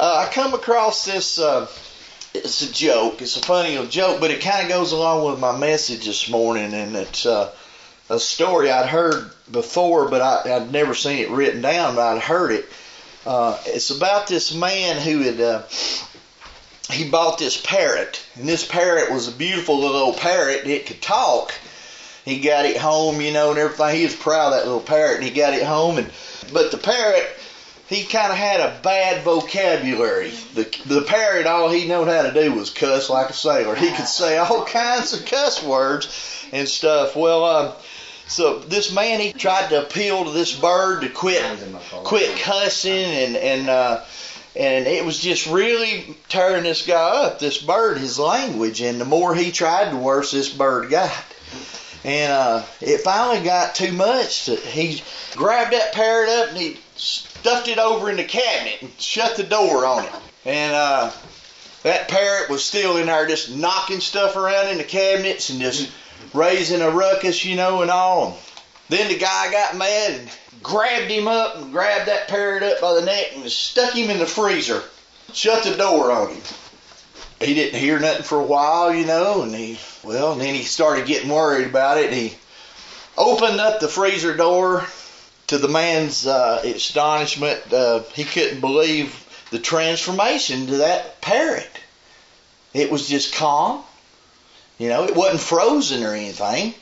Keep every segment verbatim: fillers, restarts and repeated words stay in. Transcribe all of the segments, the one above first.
Uh, I come across this, uh, it's a joke, it's a funny little joke, but it kind of goes along with my message this morning, and it's uh, a story I'd heard before, but I, I'd never seen it written down, but I'd heard it. Uh, it's about this man who had, uh, he bought this parrot, and this parrot was a beautiful little old parrot, and it could talk. He got it home, you know, and everything. He was proud of that little parrot, and he got it home, and but the parrot, he kind of had a bad vocabulary. The the parrot, all he knew how to do was cuss like a sailor. He could say all kinds of cuss words and stuff. Well, um, so this man, he tried to appeal to this bird to quit quit cussing, and and uh, and it was just really tearing this guy up, this bird, his language. And the more he tried, the worse this bird got. And uh, it finally got too much. He grabbed that parrot up and he stuffed it over in the cabinet and shut the door on it. And uh, that parrot was still in there just knocking stuff around in the cabinets and just raising a ruckus, you know, and all. Then the guy got mad and grabbed him up and grabbed that parrot up by the neck and stuck him in the freezer. Shut the door on him. He didn't hear nothing for a while, you know, and he, well, and then he started getting worried about it. He opened up the freezer door. To the man's uh, astonishment, uh, he couldn't believe the transformation to that parrot. It was just calm. You know, it wasn't frozen or anything.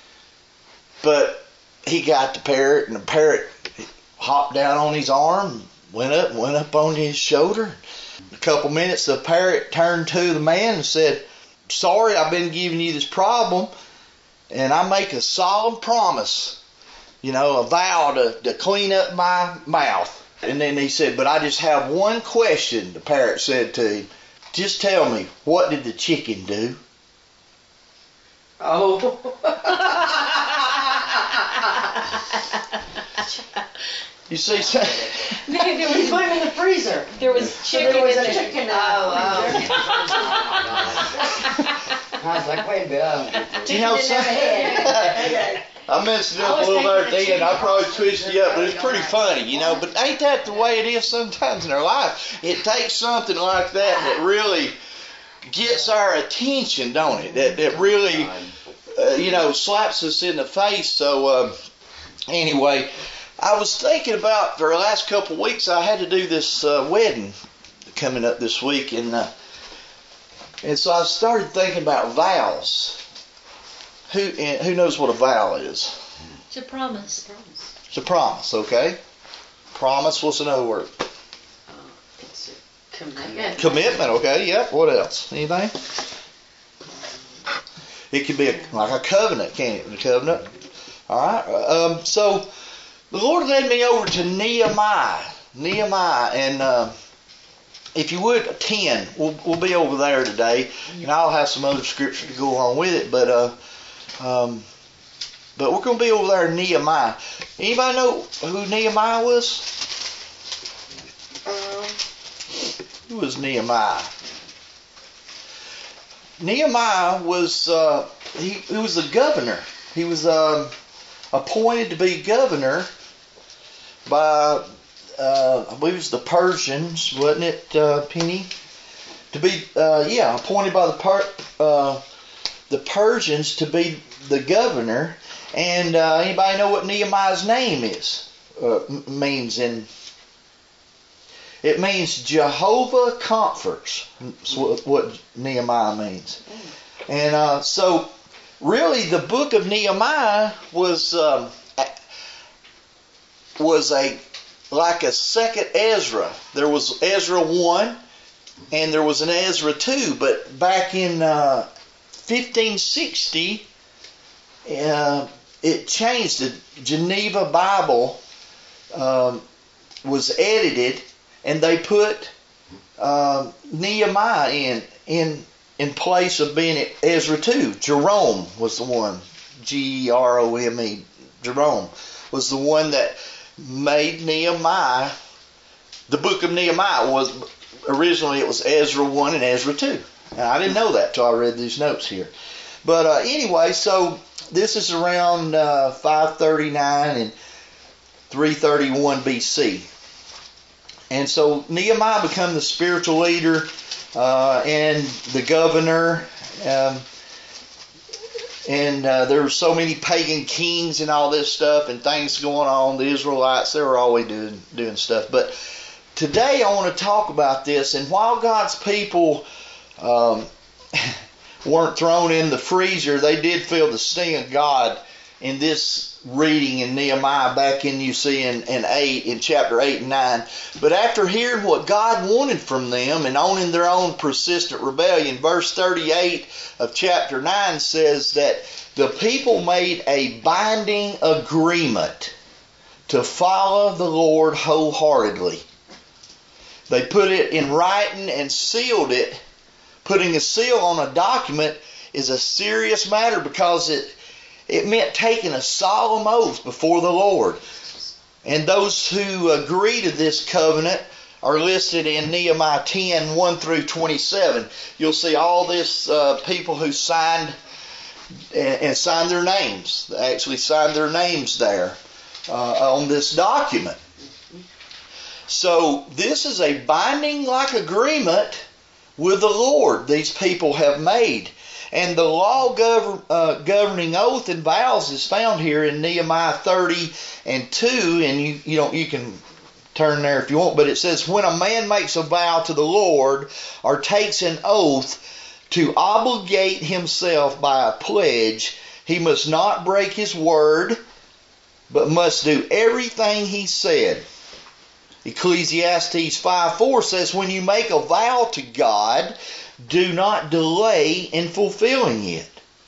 But he got the parrot, and the parrot hopped down on his arm, went up, went up on his shoulder. A couple minutes, the parrot turned to the man and said, "Sorry, I've been giving you this problem, and I make a solemn promise, you know, a vow to, to clean up my mouth." And then he said, "But I just have one question," the parrot said to him. "Just tell me, what did the chicken do?" Oh. You see, so Maybe we put him in the freezer. There was chicken there was in a the chicken in the Oh, freezer. I was like, wait a minute. you know, so, I messed it up a little there at the end. I probably twisted you up, but it's pretty funny, you know. But ain't that the way it is sometimes in our life? It takes something like that that really gets our attention, don't it? That that really, uh, you know, slaps us in the face. So uh, anyway, I was thinking about for the last couple of weeks. I had to do this uh, wedding coming up this week, and uh, and so I started thinking about vows. Who who knows what a vow is? It's a promise. It's a promise, okay? Promise, what's another word? It's a commitment. Commitment, okay, yep. What else? Anything? It could be a, like a covenant, can't it? A covenant. Alright, um, so the Lord led me over to Nehemiah. Nehemiah, and uh, if you would, ten. We'll, we'll be over there today, and I'll have some other scripture to go along with it, but uh, Um, but we're going to be over there in Nehemiah. Anybody know who Nehemiah was? Um, Who was Nehemiah? Nehemiah was uh, he, he was the governor. He was um, appointed to be governor by uh, I believe it was the Persians, wasn't it, uh, Penny? To be uh, yeah, appointed by the per, uh, the Persians to be the governor. And uh, anybody know what Nehemiah's name is? Uh, means in it means Jehovah comforts. That's what, what Nehemiah means. And uh, so really the book of Nehemiah was um, was a like a second Ezra. There was Ezra one and there was an Ezra two, but back in uh, fifteen sixty, uh, it changed. The Geneva Bible um, was edited, and they put uh, Nehemiah in in in place of being Ezra two. Jerome was the one. G E R O M E. Jerome was the one that made Nehemiah. The book of Nehemiah was originally it was Ezra one and Ezra two. Now, I didn't know that till I read these notes here. But uh, anyway, so this is around uh, five thirty-nine and three thirty-one B C. And so Nehemiah became the spiritual leader uh, and the governor. Um, and uh, there were so many pagan kings and all this stuff and things going on. The Israelites, they were always doing, doing stuff. But today I want to talk about this. And while God's people um, weren't thrown in the freezer, they did feel the sting of God in this reading in Nehemiah back in, you see, in, in eight, in chapter eight and nine. But after hearing what God wanted from them and owning their own persistent rebellion, verse thirty-eight of chapter nine says that the people made a binding agreement to follow the Lord wholeheartedly. They put it in writing and sealed it. Putting a seal on a document is a serious matter because it It meant taking a solemn oath before the Lord. And those who agree to this covenant are listed in Nehemiah ten, one through twenty-seven. You'll see all this uh, people who signed and, and signed their names. They actually signed their names there uh, on this document. So this is a binding-like agreement with the Lord these people have made. And the law govern, uh, governing oath and vows is found here in Nehemiah thirty and two, and you you don't you can turn there if you want, but it says, when a man makes a vow to the Lord or takes an oath to obligate himself by a pledge, he must not break his word, but must do everything he said. Ecclesiastes five four says, when you make a vow to God, do not delay in fulfilling it.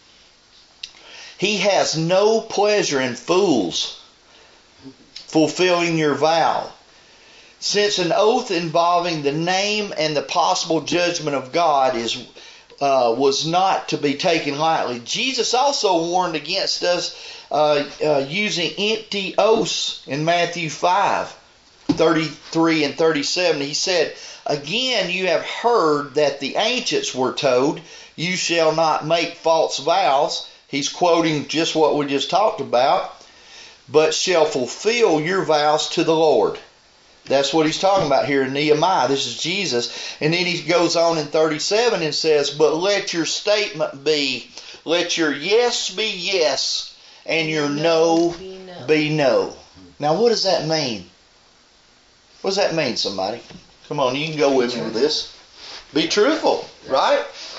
He has no pleasure in fools fulfilling your vow. Since an oath involving the name and the possible judgment of God is uh, was not to be taken lightly, Jesus also warned against us uh, uh, using empty oaths in Matthew five, thirty-three and thirty-seven. He said, again, you have heard that the ancients were told, you shall not make false vows. He's quoting just what we just talked about. But shall fulfill your vows to the Lord. That's what he's talking about here in Nehemiah. This is Jesus. And then he goes on in thirty-seven and says, but let your statement be, let your yes be yes, and your no, no be no. Be no. Now what does that mean? What does that mean, somebody? Come on, you can go with me with this. Be truthful, right?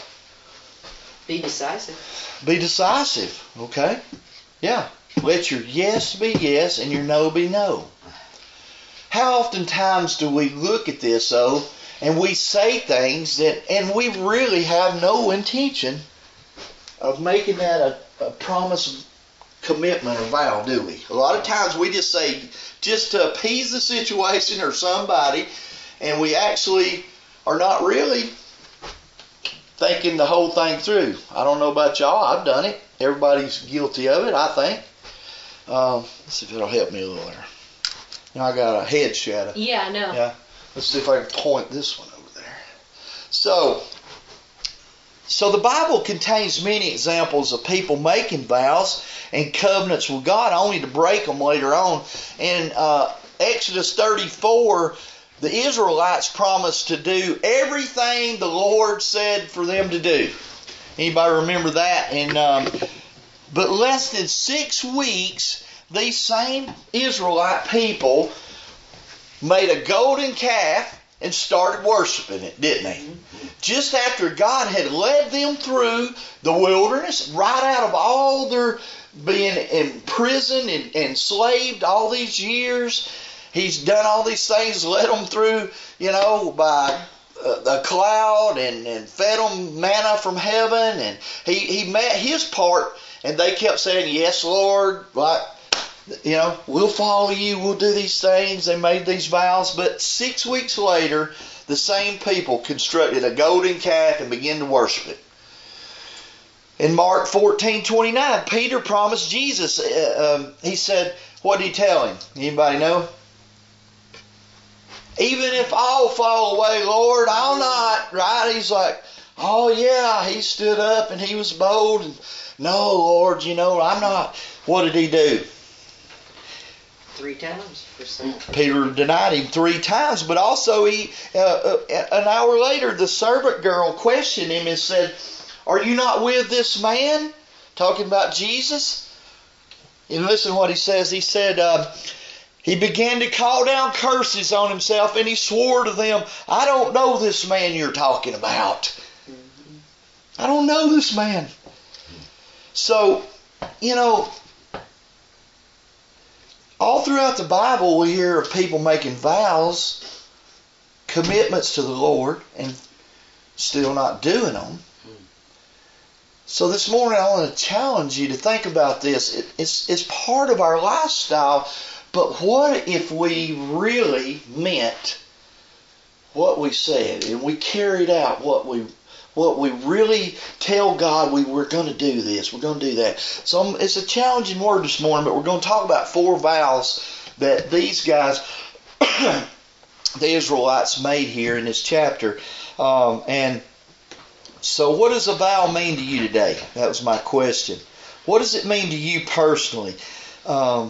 Be decisive. Be decisive, okay? Yeah. Let your yes be yes and your no be no. How oftentimes do we look at this, though, and we say things that, and we really have no intention of making that a, a promise, commitment, or vow, do we? A lot of times we just say, just to appease the situation or somebody, and we actually are not really thinking the whole thing through. I don't know about y'all. I've done it. Everybody's guilty of it, I think. Um, let's see if it'll help me a little there. You know, I got a head shadow. Yeah, I know. Yeah. Let's see if I can point this one over there. So, so the Bible contains many examples of people making vows and covenants with God only to break them later on. In uh, Exodus thirty-four, the Israelites promised to do everything the Lord said for them to do. Anybody remember that? And um, but less than six weeks, these same Israelite people made a golden calf and started worshiping it, didn't they? Just after God had led them through the wilderness, right out of all their being imprisoned and enslaved all these years, He's done all these things, led them through, you know, by a cloud and, and fed them manna from heaven. And he, he met his part, and they kept saying, yes, Lord, like, you know, we'll follow you, we'll do these things. They made these vows. But six weeks later, the same people constructed a golden calf and began to worship it. In Mark fourteen twenty-nine, Peter promised Jesus, uh, um, he said, what did he tell him? Anybody know? Even if all fall away, Lord, I'll not. Right? He's like, oh yeah, he stood up and he was bold. And, no, Lord, you know, I'm not. What did he do? Three times. Percent. Peter denied him three times, but also he, uh, uh, an hour later, the servant girl questioned him and said, "Are you not with this man?" Talking about Jesus. And listen to what he says. He said, uh, he began to call down curses on himself, and he swore to them, "I don't know this man you're talking about. I don't know this man." So, you know, all throughout the Bible we hear of people making vows, commitments to the Lord, and still not doing them. So this morning I want to challenge you to think about this. It, it's, it's part of our lifestyle, but what if we really meant what we said and we carried out what we what we really tell God we were going to do this, we're going to do that. So it's a challenging word this morning, but we're going to talk about four vows that these guys, the Israelites, made here in this chapter. Um, and so what does a vow mean to you today? That was my question. What does it mean to you personally? Um,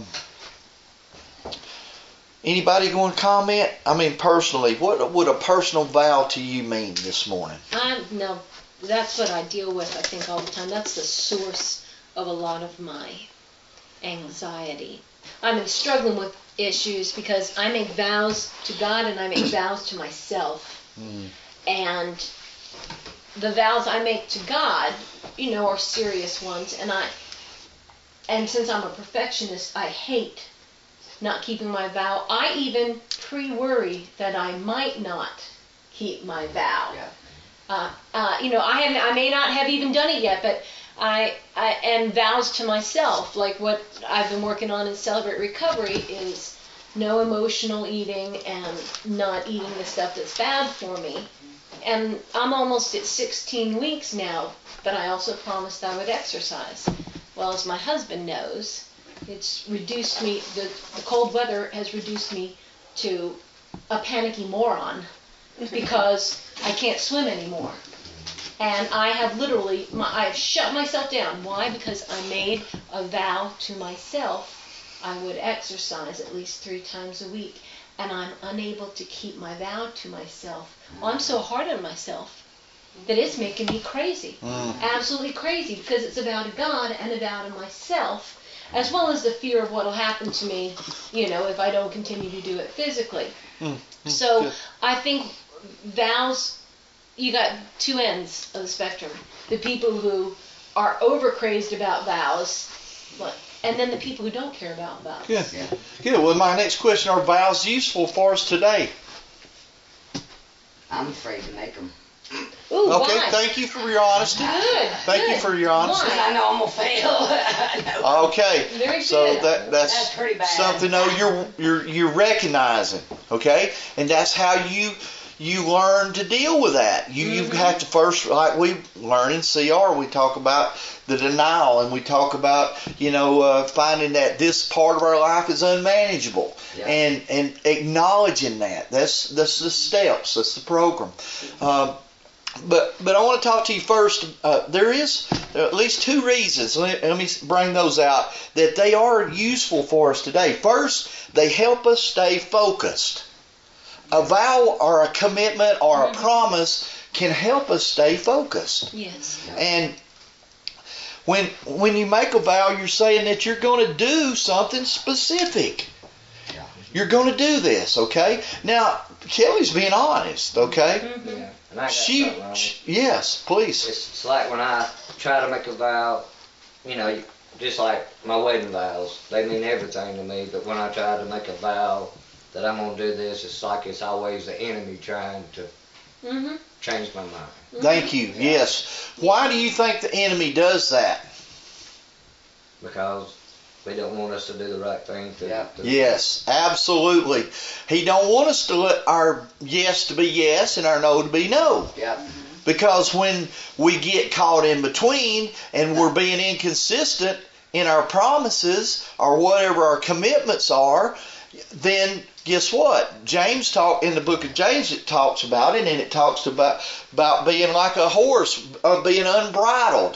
anybody going to comment? I mean, personally, what would a personal vow to you mean this morning? I no, that's what I deal with, I think, all the time. That's the source of a lot of my anxiety. I'm struggling with issues because I make vows to God and I make vows to myself. Mm. And the vows I make to God, you know, are serious ones. And I, and since I'm a perfectionist, I hate not keeping my vow. I even pre-worry that I might not keep my vow. Yeah. Uh, uh, you know, I have, I may not have even done it yet, but I, I, and vows to myself, like what I've been working on in Celebrate Recovery, is no emotional eating and not eating the stuff that's bad for me. And I'm almost at sixteen weeks now, but I also promised I would exercise. Well, as my husband knows, it's reduced me, the, the cold weather has reduced me to a panicky moron because I can't swim anymore. And I have literally, my, I have shut myself down. Why? Because I made a vow to myself I would exercise at least three times a week. And I'm unable to keep my vow to myself. Well, I'm so hard on myself that it's making me crazy. Mm. Absolutely crazy, because it's about God and a vow to myself, as well as the fear of what will happen to me, you know, if I don't continue to do it physically. Mm. Mm. So Good. I think vows, you got two ends of the spectrum. The people who are over crazed about vows, but and then the people who don't care about vows. Good. Yeah. Good. Well, my next question, are vows useful for us today? I'm afraid to make them. Ooh, okay, why? Thank you for your honesty. Good. Thank good. you for your honesty. Why? I know I'm going to fail. Okay. Very so good. that, that's, that's pretty bad. something though you're, you're, you're recognizing, okay? And that's how you... You learn to deal with that. You mm-hmm. you have to first, like we learn in C R, we talk about the denial, and we talk about, you know, uh, finding that this part of our life is unmanageable, yeah. and and acknowledging that. That's that's the steps. That's the program. Um, but but I want to talk to you first. Uh, there is at least two reasons. Let, let me bring those out that they are useful for us today. First, they help us stay focused. A vow or a commitment or a promise can help us stay focused. Yes. And when when you make a vow, you're saying that you're going to do something specific. You're going to do this, okay? Now, Kelly's being honest, okay? Mm-hmm. Yeah. And I got she, she, yes, please. It's like when I try to make a vow, you know, just like my wedding vows, they mean everything to me. But when I try to make a vow that I'm going to do this, it's like it's always the enemy trying to mm-hmm. change my mind. Mm-hmm. Thank you. Yeah. Yes. Why do you think the enemy does that? Because they don't want us to do the right thing. To, yeah. to yes, absolutely. He don't want us to let our yes to be yes and our no to be no. Yeah. Because when we get caught in between and we're being inconsistent in our promises or whatever our commitments are, then guess what? James talk in the book of James, it talks about it, and it talks about about being like a horse, uh, being unbridled.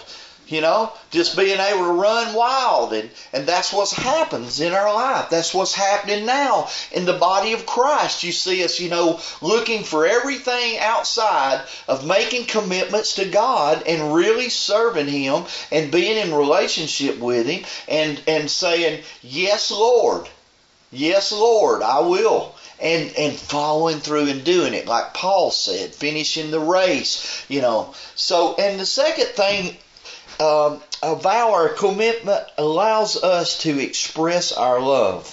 You know, just being able to run wild. And, and that's what happens in our life. That's what's happening now in the body of Christ. You see us, you know, looking for everything outside of making commitments to God and really serving Him and being in relationship with Him and, and saying, yes, Lord. Yes, Lord, I will. And and following through and doing it, like Paul said, finishing the race, you know. So, and the second thing, um, a vow or a commitment allows us to express our love.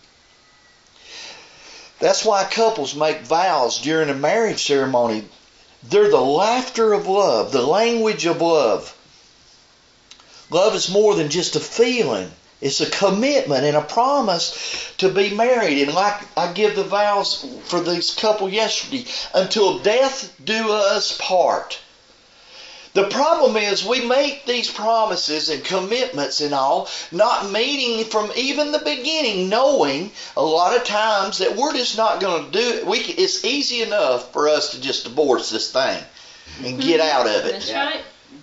That's why couples make vows during a marriage ceremony. They're the laughter of love, the language of love. Love is more than just a feeling. It's a commitment and a promise to be married. And like I give the vows for this couple yesterday, until death do us part. The problem is we make these promises and commitments and all, not meaning from even the beginning, knowing a lot of times that we're just not going to do it. We can, it's easy enough for us to just divorce this thing and get out of it. That's right.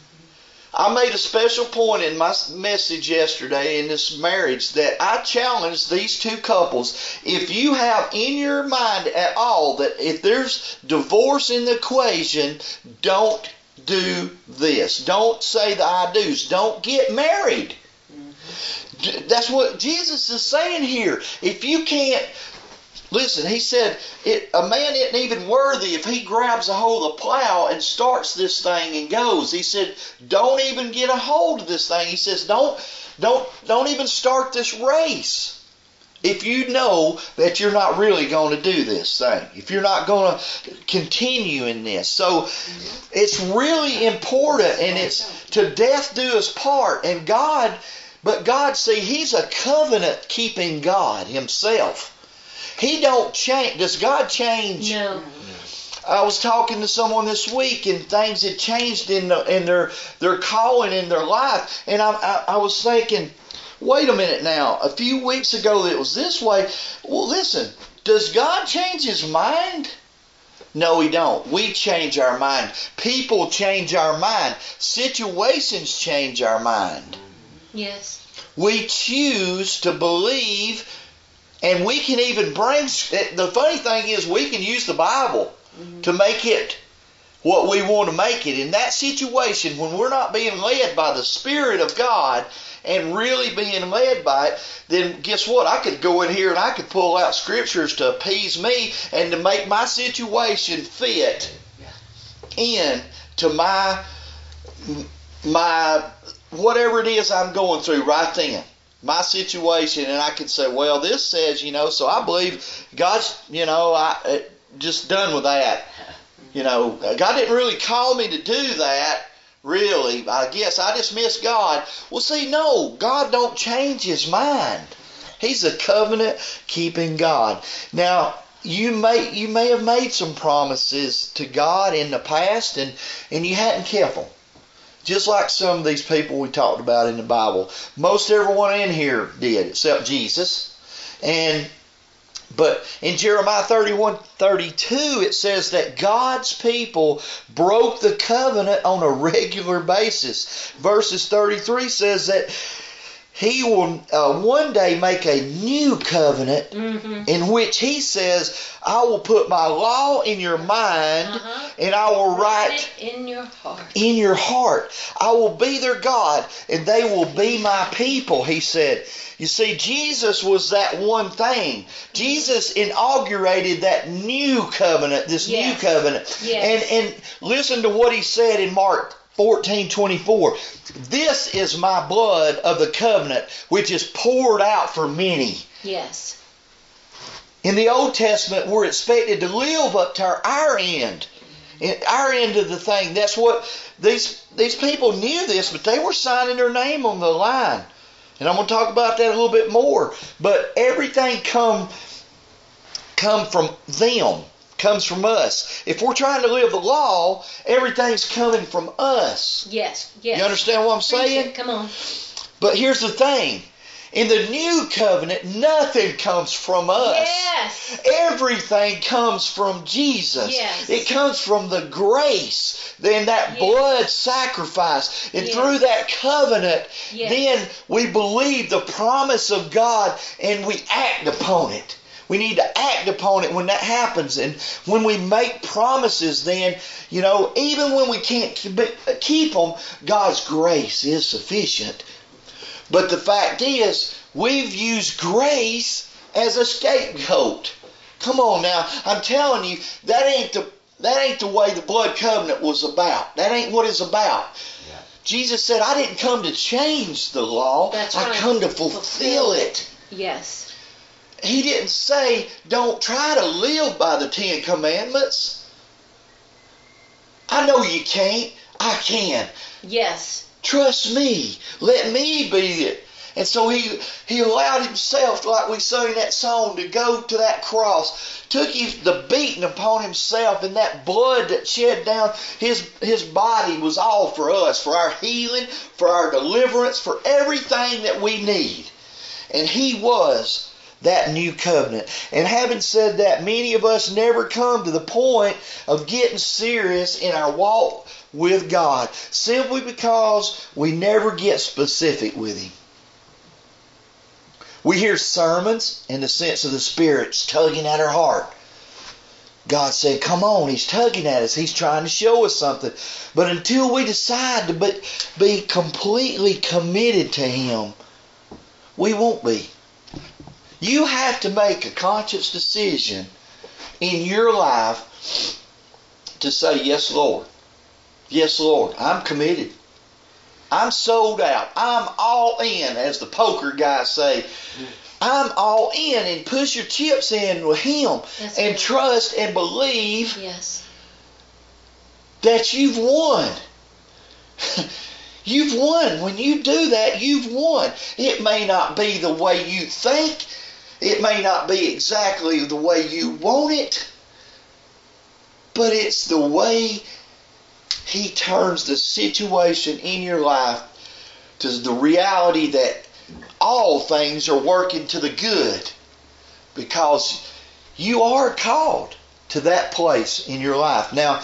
I made a special point in my message yesterday in this marriage that I challenged these two couples. If you have in your mind at all that if there's divorce in the equation, don't do this. Don't say the I do's. Don't get married. Mm-hmm. That's what Jesus is saying here. If you can't, listen, he said, it, a man isn't even worthy if he grabs a hold of the plow and starts this thing and goes. He said, don't even get a hold of this thing. He says, don't, don't, don't even start this race if you know that you're not really going to do this thing. If you're not going to continue in this. So it's really important, and it's to death do us part. And God, but God, see, He's a covenant keeping God Himself. He don't change. Does God change? No. I was talking to someone this week, and things had changed in the, in their their calling in their life, and I, I I was thinking, wait a minute now. A few weeks ago it was this way. Well, listen. Does God change His mind? No, He don't. We change our mind. People change our mind. Situations change our mind. Yes. We choose to believe. And we can even bring, the funny thing is we can use the Bible mm-hmm. to make it what we want to make it. In that situation, when we're not being led by the Spirit of God and really being led by it, then guess what? I could go in here and I could pull out scriptures to appease me and to make my situation fit in to my, my whatever it is I'm going through right then. My situation, and I can say, well, this says, you know, so I believe God's, you know, I just done with that. You know, God didn't really call me to do that, really. I guess I just miss God. Well, see, no, God don't change His mind. He's a covenant-keeping God. Now, you may you may have made some promises to God in the past, and, and you hadn't kept them. Just like some of these people we talked about in the Bible. Most everyone in here did, except Jesus. And but in Jeremiah thirty-one thirty-two, it says that God's people broke the covenant on a regular basis. Verses thirty-three says that He will uh, one day make a new covenant mm-hmm. in which He says, I will put my law in your mind uh-huh. and I will write it in your heart. In your heart. I will be their God and they will be my people, He said. You see, Jesus was that one thing. Jesus inaugurated that new covenant, this yes. new covenant. Yes. And, and listen to what He said in Mark fourteen twenty-four. This is my blood of the covenant, which is poured out for many. Yes. In the Old Testament, we're expected to live up to our, our end. Our end of the thing. That's what these these people knew this, but they were signing their name on the line. And I'm going to talk about that a little bit more. But everything come come from them. Comes from us. If we're trying to live the law, everything's coming from us. Yes, yes. You understand what I'm saying? Come on. But here's the thing. In the new covenant, nothing comes from us. Yes. Everything comes from Jesus. Yes. It comes from the grace, then that Yes. blood sacrifice. And Yes. through that covenant, Yes. then we believe the promise of God and we act upon it. We need to act upon it when that happens. And when we make promises, then, you know, even when we can't keep them, God's grace is sufficient. But the fact is, we've used grace as a scapegoat. Come on now, I'm telling you, that ain't the that ain't the way the blood covenant was about. That ain't what it's about. Yeah. Jesus said, I didn't come to change the law. That's I right. come to fulfill Fulfill it. Yes. He didn't say, don't try to live by the Ten Commandments. I know you can't. I can. Yes. Trust me. Let me be it. And so he he allowed himself, like we sung in that song, to go to that cross. Took his, the beating upon himself, and that blood that shed down his, his body was all for us, for our healing, for our deliverance, for everything that we need. And he was that new covenant. And having said that, many of us never come to the point of getting serious in our walk with God, simply because we never get specific with Him. We hear sermons in the sense of the Spirit's tugging at our heart. God said, come on, He's tugging at us. He's trying to show us something. But until we decide to be, be completely committed to Him, we won't be. You have to make a conscious decision in your life to say, yes, Lord. Yes, Lord, I'm committed. I'm sold out. I'm all in, as the poker guys say. I'm all in, and push your chips in with Him. That's and right. trust and believe Yes. that you've won. You've won. When you do that, you've won. It may not be the way you think. It may not be exactly the way you want it. But it's the way He turns the situation in your life to the reality that all things are working to the good, because you are called to that place in your life. Now,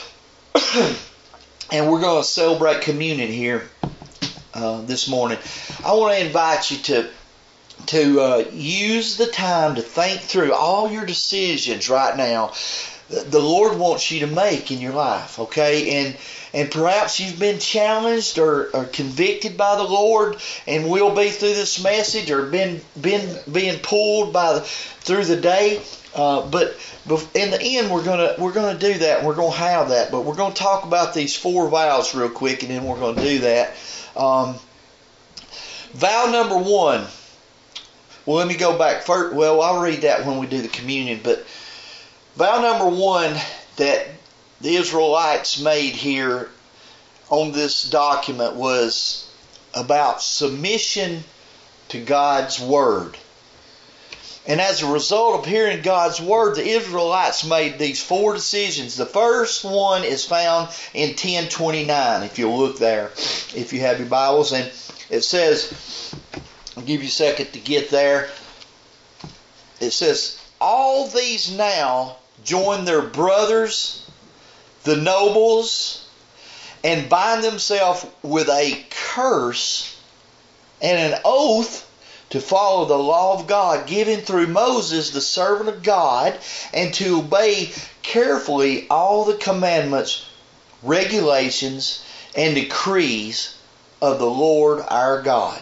and we're going to celebrate communion here uh, this morning. I want to invite you to to uh, use the time to think through all your decisions right now the Lord wants you to make in your life, okay? And and perhaps you've been challenged or, or convicted by the Lord, and will be through this message, or been been being pulled by the, through the day. Uh, but in the end, we're gonna we're gonna do that. And we're gonna have that. But we're gonna talk about these four vows real quick, and then we're gonna do that. Um, vow number one. Well, let me go back first. Well, I'll read that when we do the communion. But vow number one that the Israelites made here on this document was about submission to God's Word. And as a result of hearing God's Word, the Israelites made these four decisions. The first one is found in ten twenty-nine, if you'll look there, if you have your Bibles. And it says, I'll give you a second to get there. It says, all these now join their brothers, the nobles, and bind themselves with a curse and an oath to follow the law of God given through Moses, the servant of God, and to obey carefully all the commandments, regulations, and decrees of the Lord our God.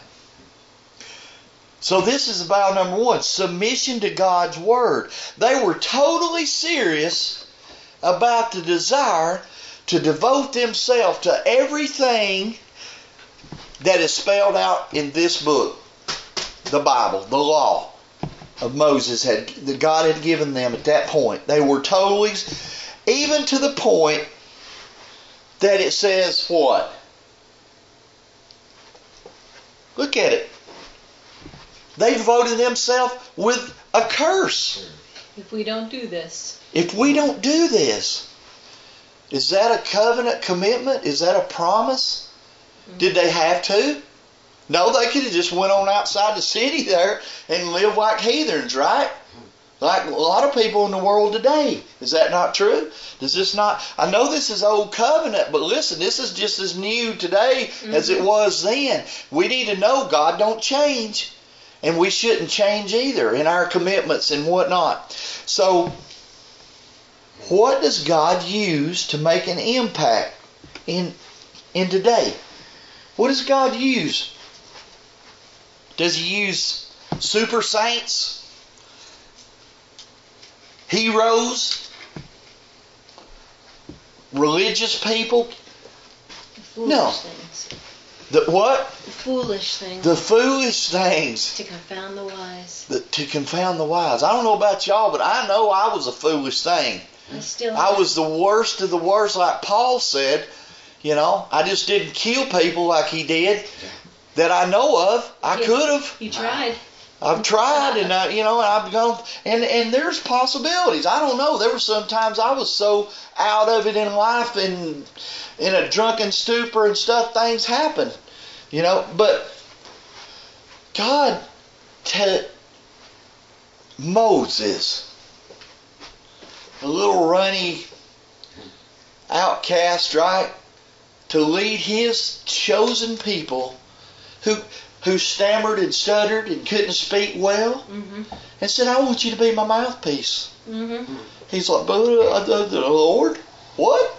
So this is vow number one, submission to God's Word. They were totally serious about the desire to devote themselves to everything that is spelled out in this book, the Bible, the law of Moses had that God had given them at that point. They were totally, even to the point that it says what? Look at it. They devoted themselves with a curse. If we don't do this. If we don't do this, is that a covenant commitment? Is that a promise? Mm-hmm. Did they have to? No, they could have just went on outside the city there and lived like heathens, right? Like a lot of people in the world today. Is that not true? Does this not? I know this is old covenant, but listen, this is just as new today mm-hmm. as it was then. We need to know God don't change, and we shouldn't change either in our commitments and whatnot. So, what does God use to make an impact in in today? What does God use? Does He use super saints? Heroes, religious people? The foolish no. things. The what? The foolish things. The foolish things. To confound the wise. The, to confound the wise. I don't know about y'all, but I know I was a foolish thing. I still I am. was the worst of the worst, like Paul said. You know, I just didn't kill people like he did that I know of. I Yeah. could have. You tried. I've tried, and I, you know, and I've gone, and and there's possibilities. I don't know. There were some times I was so out of it in life, and in a drunken stupor and stuff. Things happen, you know. But God, to Moses, a little runny outcast, right, to lead His chosen people, who. who stammered and stuttered and couldn't speak well, Mm-hmm. and said, I want you to be my mouthpiece. Mm-hmm. He's like, but uh, the, the Lord? What?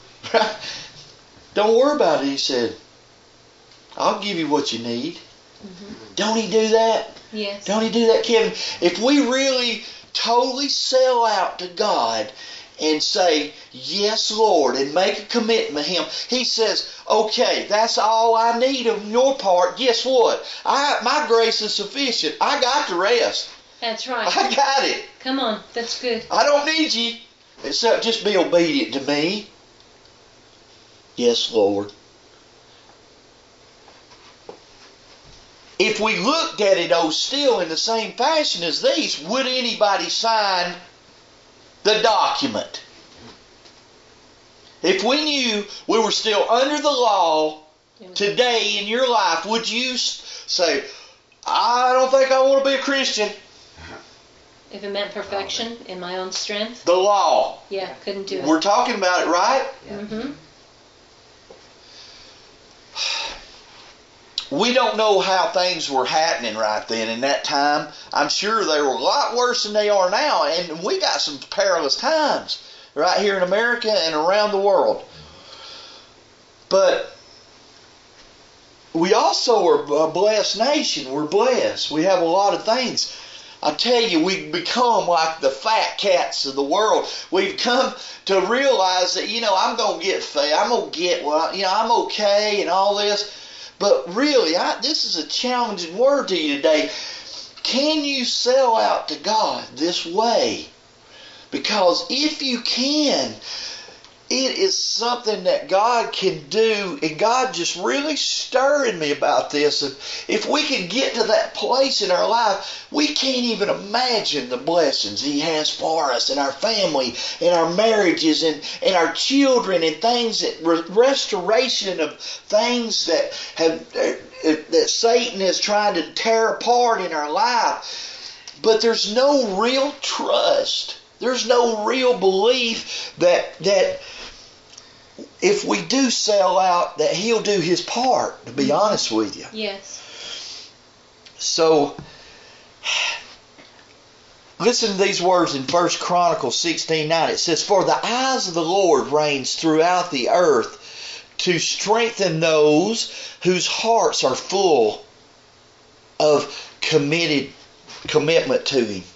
Don't worry about it, he said. I'll give you what you need. Mm-hmm. Don't He do that? Yes. Don't He do that, Kevin? If we really totally sell out to God and say, yes, Lord, and make a commitment to Him, He says, okay, that's all I need on your part. Guess what? I my grace is sufficient. I got the rest. That's right. I got it. Come on, that's good. I don't need you. Except just be obedient to me. Yes, Lord. If we looked at it, oh, still in the same fashion as these, would anybody sign the document? If we knew we were still under the law today in your life, would you say, I don't think I want to be a Christian? If it meant perfection in my own strength? The law. Yeah, couldn't do it. We're talking about it, right? Mm-hmm. We don't know how things were happening right then in that time. I'm sure they were a lot worse than they are now, and we got some perilous times right here in America and around the world. But we also are a blessed nation. We're blessed. We have a lot of things. I tell you, we've become like the fat cats of the world. We've come to realize that, you know, I'm going to get fed. I'm going to get, well, you know, I'm okay and all this. But really, I, this is a challenging word to you today. Can you sell out to God this way? Because if you can, it is something that God can do, and God just really stirring me about this. If, if we can get to that place in our life, we can't even imagine the blessings He has for us and our family and our marriages and, and our children and things that restoration of things that have that Satan is trying to tear apart in our life. But there's no real trust. There's no real belief that that if we do sell out, that He'll do His part, to be honest with you. Yes. So, listen to these words in First Chronicles sixteen nine. It says, for the eyes of the Lord reigns throughout the earth to strengthen those whose hearts are full of committed commitment to Him.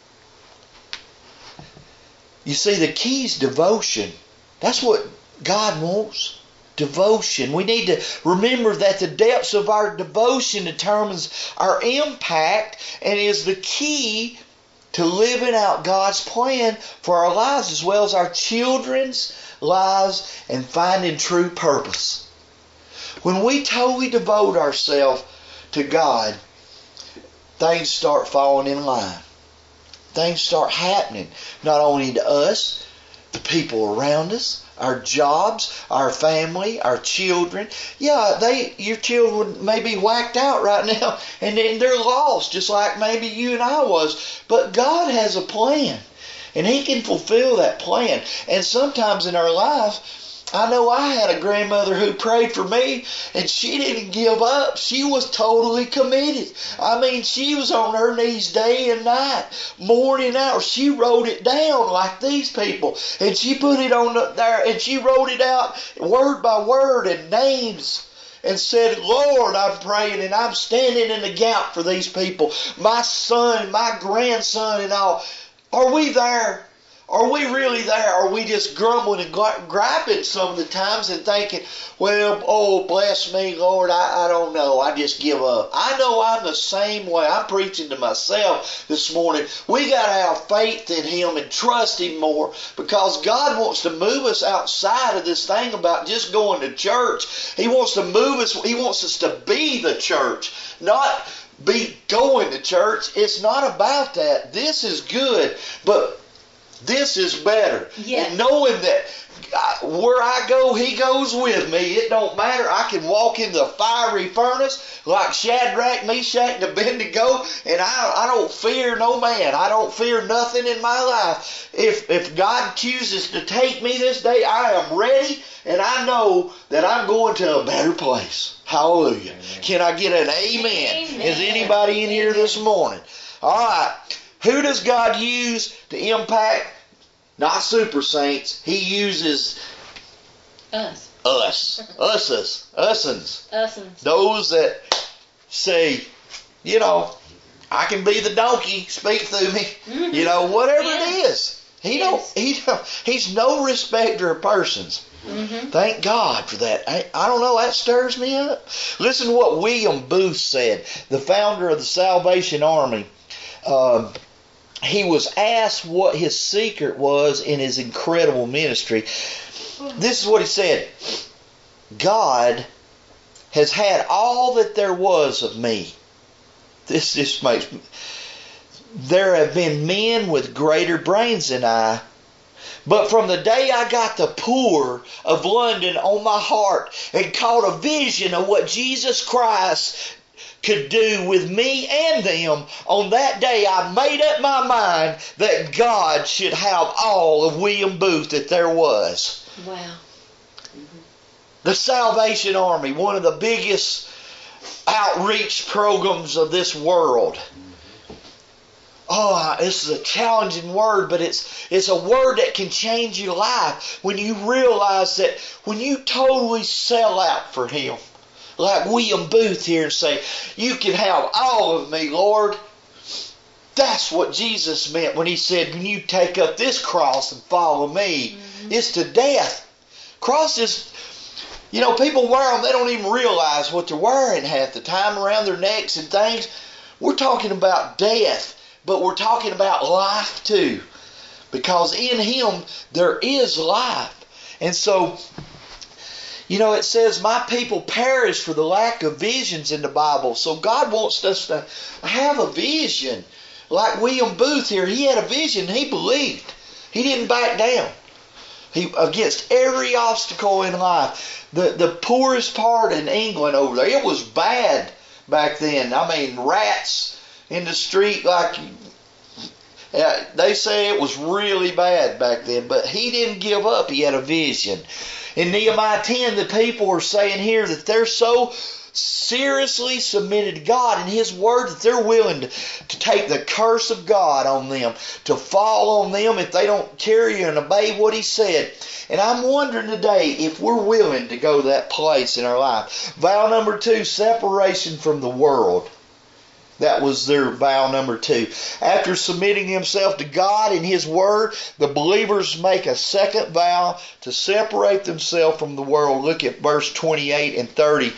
You see, the key is devotion. That's what God wants. Devotion. We need to remember that the depths of our devotion determines our impact and is the key to living out God's plan for our lives as well as our children's lives and finding true purpose. When we totally devote ourselves to God, things start falling in line. Things start happening, not only to us, the people around us, our jobs, our family, our children. Yeah, they, your children may be whacked out right now, and then they're lost, just like maybe you and I was. But God has a plan, and He can fulfill that plan. And sometimes in our life, I know I had a grandmother who prayed for me, and she didn't give up. She was totally committed. I mean, she was on her knees day and night, morning hours. She wrote it down like these people, and she put it on the, there, and she wrote it out word by word and names, and said, Lord, I'm praying and I'm standing in the gap for these people. My son, my grandson and all. Are we there? Are we really there? Are we just grumbling and griping some of the times and thinking, well, oh, bless me, Lord, I, I don't know. I just give up. I know I'm the same way. I'm preaching to myself this morning. We got to have faith in Him and trust Him more, because God wants to move us outside of this thing about just going to church. He wants to move us. He wants us to be the church, not be going to church. It's not about that. This is good, but this is better. Yes. And knowing that I, where I go, He goes with me. It don't matter. I can walk in the fiery furnace like Shadrach, Meshach, and Abednego, and I, I don't fear no man. I don't fear nothing in my life. If, if God chooses to take me this day, I am ready, and I know that I'm going to a better place. Hallelujah. Amen. Can I get an amen? Amen. Is anybody in amen. Here this morning? All right. Who does God use to impact? Not super saints. He uses us. Us. Us's. Us'uns. Us'uns. Those that say, you know, I can be the donkey, speak through me. Mm-hmm. You know, whatever yes. it is. He yes. don't. He don't. He's no respecter of persons. Mm-hmm. Thank God for that. I, I don't know, that stirs me up. Listen to what William Booth said, the founder of the Salvation Army. Um, he was asked what his secret was in his incredible ministry. This is what he said. God has had all that there was of me. This just makes me... There have been men with greater brains than I, but from the day I got the poor of London on my heart and caught a vision of what Jesus Christ could do with me and them, on that day I made up my mind that God should have all of William Booth that there was. Wow. Mm-hmm. The Salvation Army, one of the biggest outreach programs of this world. Oh, this is a challenging word, but it's it's a word that can change your life when you realize that when you totally sell out for Him. Like William Booth here, and say, you can have all of me, Lord. That's what Jesus meant when He said, when you take up this cross and follow me, mm-hmm. it's to death. Crosses, you know, people wear them, they don't even realize what they're wearing half the time around their necks and things. We're talking about death, but we're talking about life too. Because in Him, there is life. And so, you know, it says, my people perish for the lack of visions in the Bible. So God wants us to have a vision. Like William Booth here, he had a vision. He believed. He didn't back down. He against every obstacle in life. The, the poorest part in England over there, it was bad back then. I mean, rats in the street, like, yeah, they say it was really bad back then. But he didn't give up. He had a vision. In Nehemiah ten, the people are saying here that they're so seriously submitted to God and His Word that they're willing to, to take the curse of God on them, to fall on them if they don't carry and obey what He said. And I'm wondering today if we're willing to go to that place in our life. Vow number two, separation from the world. That was their vow number two. After submitting themselves to God and His Word, the believers make a second vow to separate themselves from the world. Look at verse twenty-eight and thirty.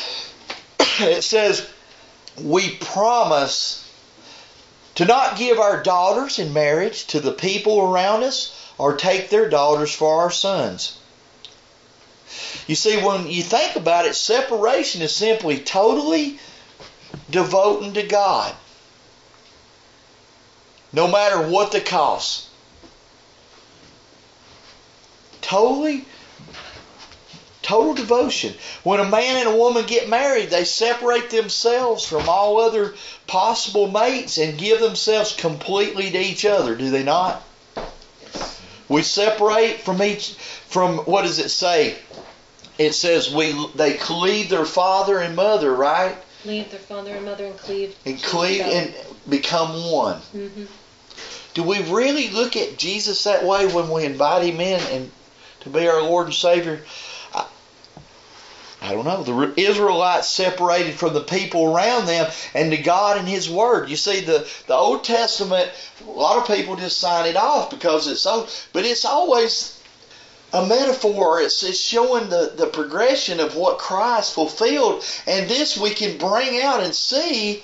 It says, we promise to not give our daughters in marriage to the people around us or take their daughters for our sons. You see, when you think about it, separation is simply totally devoting to God, no matter what the cost. Totally, total devotion. When a man and a woman get married, they separate themselves from all other possible mates and give themselves completely to each other, do they not? We separate from each, from, what does it say? It says we they cleave their father and mother, right? Leave their father and mother and cleave. And cleave and become one. Mm-hmm. Do we really look at Jesus that way when we invite Him in and to be our Lord and Savior? I, I don't know. The Israelites separated from the people around them and to God and His Word. You see, the, the Old Testament, a lot of people just sign it off because it's so, but it's always a metaphor. It's, it's showing the, the progression of what Christ fulfilled. And this we can bring out and see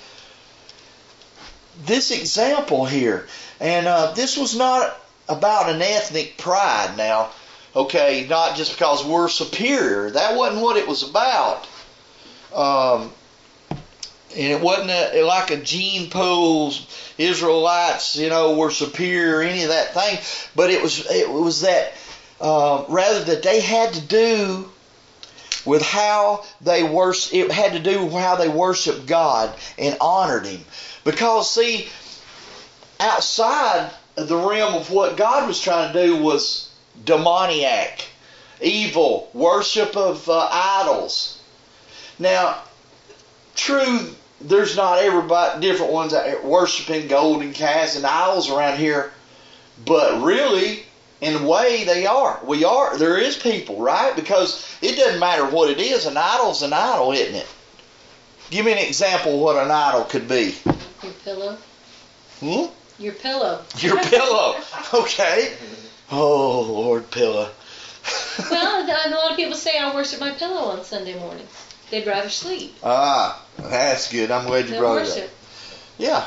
this example here. And uh, this was not about an ethnic pride now. Okay, not just because we're superior. That wasn't what it was about. Um, and it wasn't a, like a gene pool, Israelites, you know, were superior or any of that thing. But it was it was that uh, rather that they had to do with how they worship. It had to do with how they worshiped God and honored Him. Because see, outside of the realm of what God was trying to do was demoniac, evil, worship of uh, idols. Now, true, there's not everybody, different ones that are worshiping golden calves and idols around here, but really, in a way, they are. We are. There is people, right? Because it doesn't matter what it is. An idol's an idol, isn't it? Give me an example of what an idol could be. Your pillow. Hmm? Your pillow. Your pillow. Okay. Oh, Lord, pillow. Well, a lot of people say I worship my pillow on Sunday mornings. They'd rather sleep. Ah, that's good. I'm glad you They brought worship. it up. Yeah.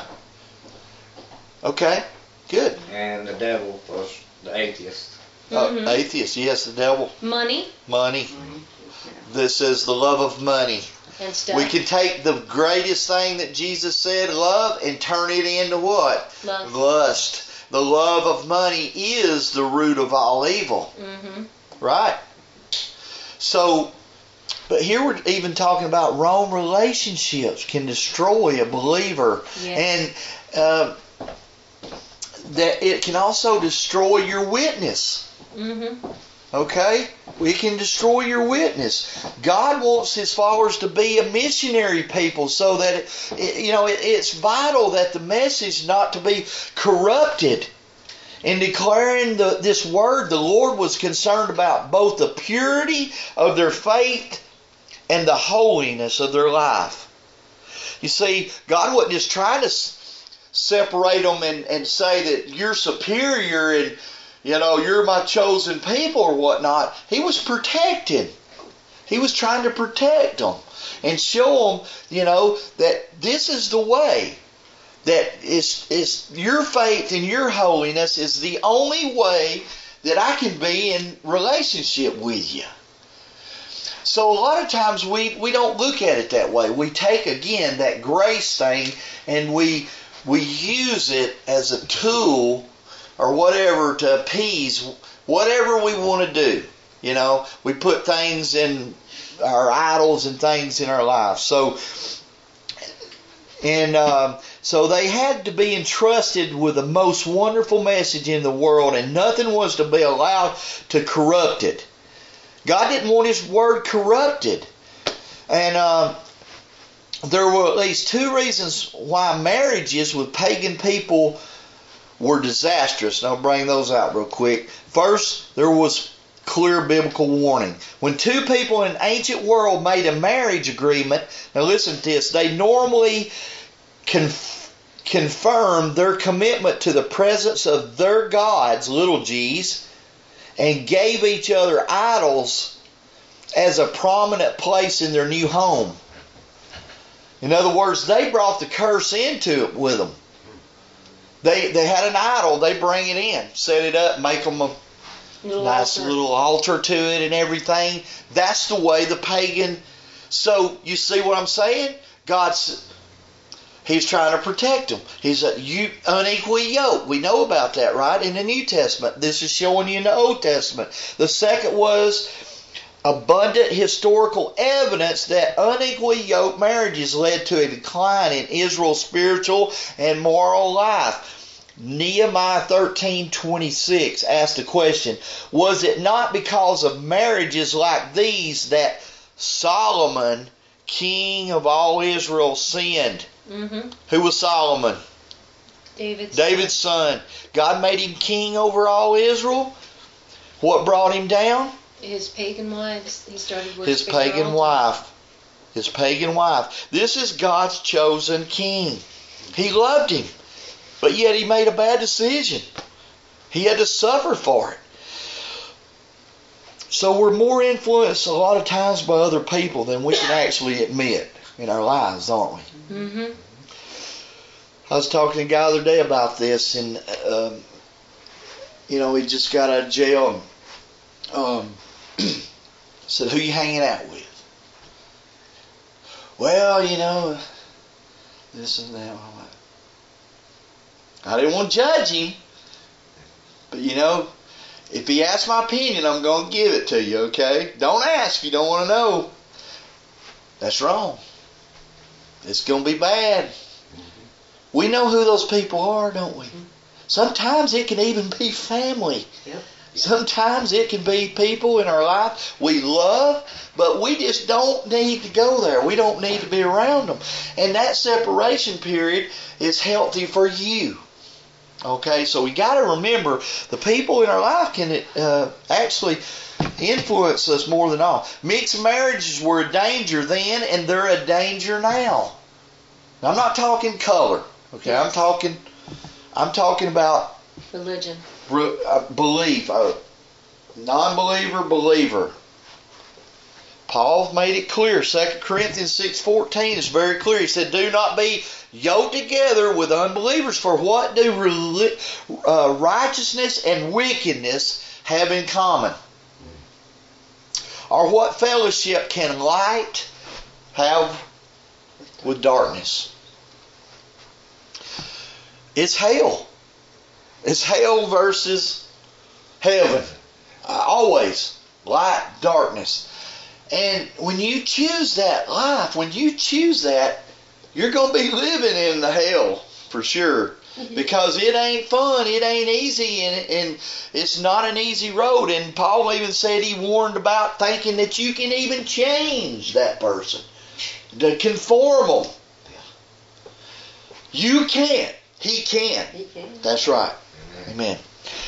Okay. Good. And the devil was the atheist. Mm-hmm. Uh, atheist. Yes, the devil. Money Money. This is the love of money. and stuff. We can take the greatest thing that Jesus said, love, and turn it into what? Lust. Lust. The love of money is the root of all evil. Mm-hmm. Right? So, but here we're even talking about wrong relationships can destroy a believer. Yes. And uh, that it can also destroy your witness. Mm-hmm. Okay? We can destroy your witness. God wants His followers to be a missionary people so that, it, it, you know, it, it's vital that the message not to be corrupted. In declaring the, this word, the Lord was concerned about both the purity of their faith and the holiness of their life. You see, God wasn't just trying to separate them and, and say that you're superior and, you know, you're my chosen people or whatnot. He was protecting. He was trying to protect them and show them, you know, that this is the way. That is, is your faith and your holiness is the only way that I can be in relationship with you. So a lot of times we, we don't look at it that way. We take, again, that grace thing and we we use it as a tool or whatever to appease whatever we want to do. You know, we put things in our idols and things in our lives. So, and um, so they had to be entrusted with the most wonderful message in the world, and nothing was to be allowed to corrupt it. God didn't want His word corrupted. And um, there were at least two reasons why marriages with pagan people were disastrous. And I'll bring those out real quick. First, there was clear biblical warning. When two people in an ancient world made a marriage agreement, now listen to this, they normally conf- confirmed their commitment to the presence of their gods, little g's, and gave each other idols as a prominent place in their new home. In other words, they brought the curse into it with them. They they had an idol, they bring it in, set it up, make them a Little nice altar. little altar to it and everything. That's the way the pagan. So you see what I'm saying? God's He's trying to protect them. He's a you, unequally yoked. We know about that, right? In the New Testament. This is showing you in the Old Testament. The second was abundant historical evidence that unequally yoked marriages led to a decline in Israel's spiritual and moral life. Nehemiah thirteen twenty-six asked the question, was it not because of marriages like these that Solomon, king of all Israel, sinned? Mm-hmm. Who was Solomon? David's David's son. God made him king over all Israel. What brought him down? His pagan wives. He started worshiping His pagan wife. His pagan wife. This is God's chosen king. He loved him, but yet he made a bad decision. He had to suffer for it. So we're more influenced a lot of times by other people than we can actually admit in our lives, aren't we? Mm-hmm. I was talking to a guy the other day about this, and um, you know, he just got out of jail. And, um, said, "Who you hanging out with?" Well, you know, this and that. I didn't want to judge him, but you know, if he asks my opinion, I'm going to give it to you. Okay? Don't ask if you don't want to know. That's wrong. It's going to be bad. We know who those people are, don't we? Sometimes it can even be family. Yep. Sometimes it can be people in our life we love, but we just don't need to go there. We don't need to be around them. And that separation period is healthy for you. Okay, so we got to remember the people in our life can uh, actually influence us more than all. Mixed marriages were a danger then, and they're a danger now. Now, I'm not talking color. Okay, Yes. I'm talking. I'm talking about Religion. re, uh, belief. Uh, non-believer, believer. Paul made it clear. Second Corinthians six fourteen is very clear. He said, "Do not be yoked together with unbelievers. For what do uh, righteousness and wickedness have in common? Or what fellowship can light have with darkness?" It's hell. It's hell versus heaven. Uh, always. Light, darkness. And when you choose that life, when you choose that, you're going to be living in the hell for sure. Because it ain't fun, it ain't easy, and, and it's not an easy road. And Paul even said he warned about thinking that you can even change that person, to conform them. You can't. He can. He can. That's right. Amen.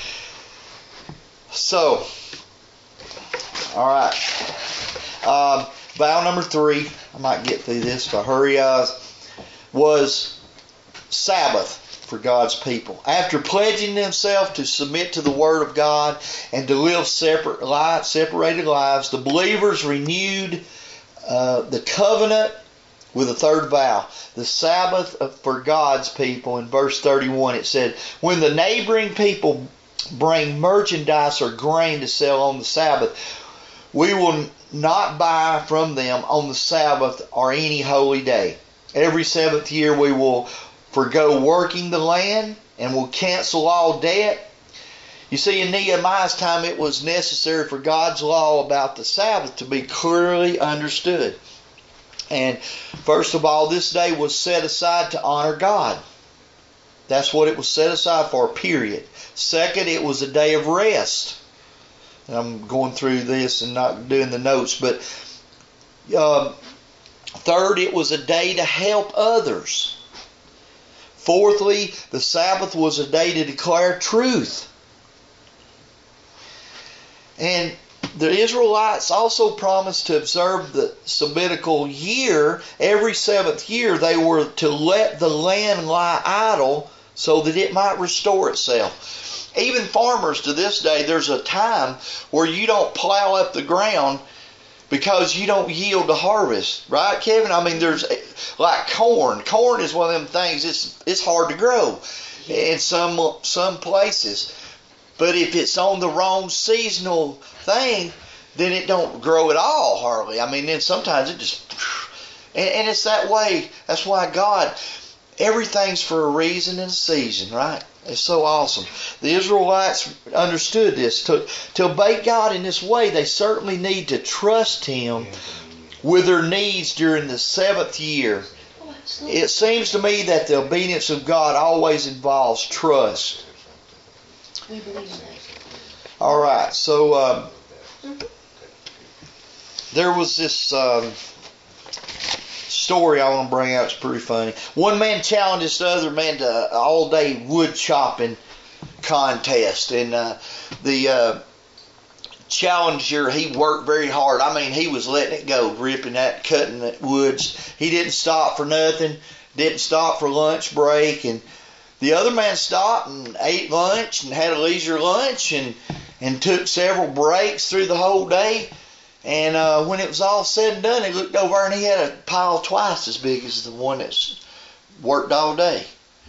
So, all right. Um, vow number three, I might get through this if I hurry up, was Sabbath for God's people. After pledging themselves to submit to the Word of God and to live separate lives, separated lives, the believers renewed uh, the covenant with a third vow, the Sabbath for God's people. In verse thirty-one it said, "When the neighboring people bring merchandise or grain to sell on the Sabbath, we will not buy from them on the Sabbath or any holy day. Every seventh year we will forgo working the land and will cancel all debt." You see, in Nehemiah's time it was necessary for God's law about the Sabbath to be clearly understood. And first of all, this day was set aside to honor God. That's what it was set aside for, period. Second, it was a day of rest. And I'm going through this and not doing the notes, but uh, third, it was a day to help others. Fourthly, the Sabbath was a day to declare truth. And the Israelites also promised to observe the Sabbatical year. Every seventh year they were to let the land lie idle so that it might restore itself. Even farmers to this day, there's a time where you don't plow up the ground because you don't yield the harvest. Right, Kevin? I mean, there's like corn. Corn is one of them things, it's it's hard to grow in some some places. But if it's on the wrong seasonal thing, then it don't grow at all, hardly. I mean, then sometimes it just... And, and it's that way. That's why God everything's for a reason and a season, right? It's so awesome. The Israelites understood this. To, to obey God in this way, they certainly need to trust Him with their needs during the seventh year. Oh, absolutely. It seems to me that the obedience of God always involves trust. We believe in that. All right, so um, there was this um, story I want to bring out. It's pretty funny. One man challenged this other man to an all-day wood chopping contest, and uh, the uh, challenger, he worked very hard. I mean, he was letting it go, ripping that, cutting that woods. He didn't stop for nothing. Didn't stop for lunch break, and the other man stopped and ate lunch and had a leisure lunch and and took several breaks through the whole day. And uh, when it was all said and done, he looked over and he had a pile twice as big as the one that's worked all day.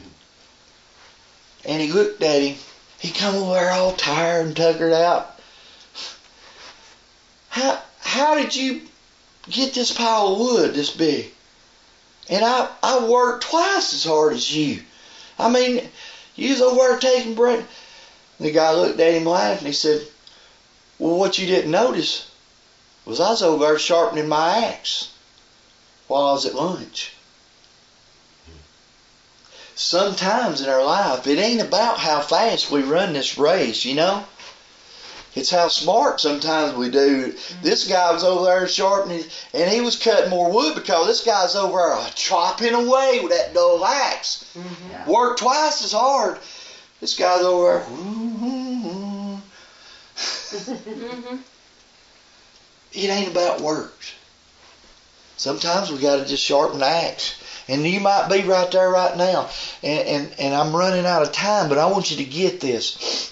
And he looked at him. He come over there all tired and tuckered out. How how did you get this pile of wood this big? And I, I worked twice as hard as you. I mean, you was over there taking break. The guy looked at him laughing. He said, well, what you didn't notice was I was over there sharpening my axe while I was at lunch. Sometimes in our life, it ain't about how fast we run this race, you know. It's how smart sometimes we do. Mm-hmm. This guy was over there sharpening, and he was cutting more wood because this guy's over there chopping away with that dull axe. Mm-hmm. Worked twice as hard. This guy's over there. Mm-hmm. It ain't about works. Sometimes we got to just sharpen the axe. And you might be right there right now. And, and, and I'm running out of time, but I want you to get this.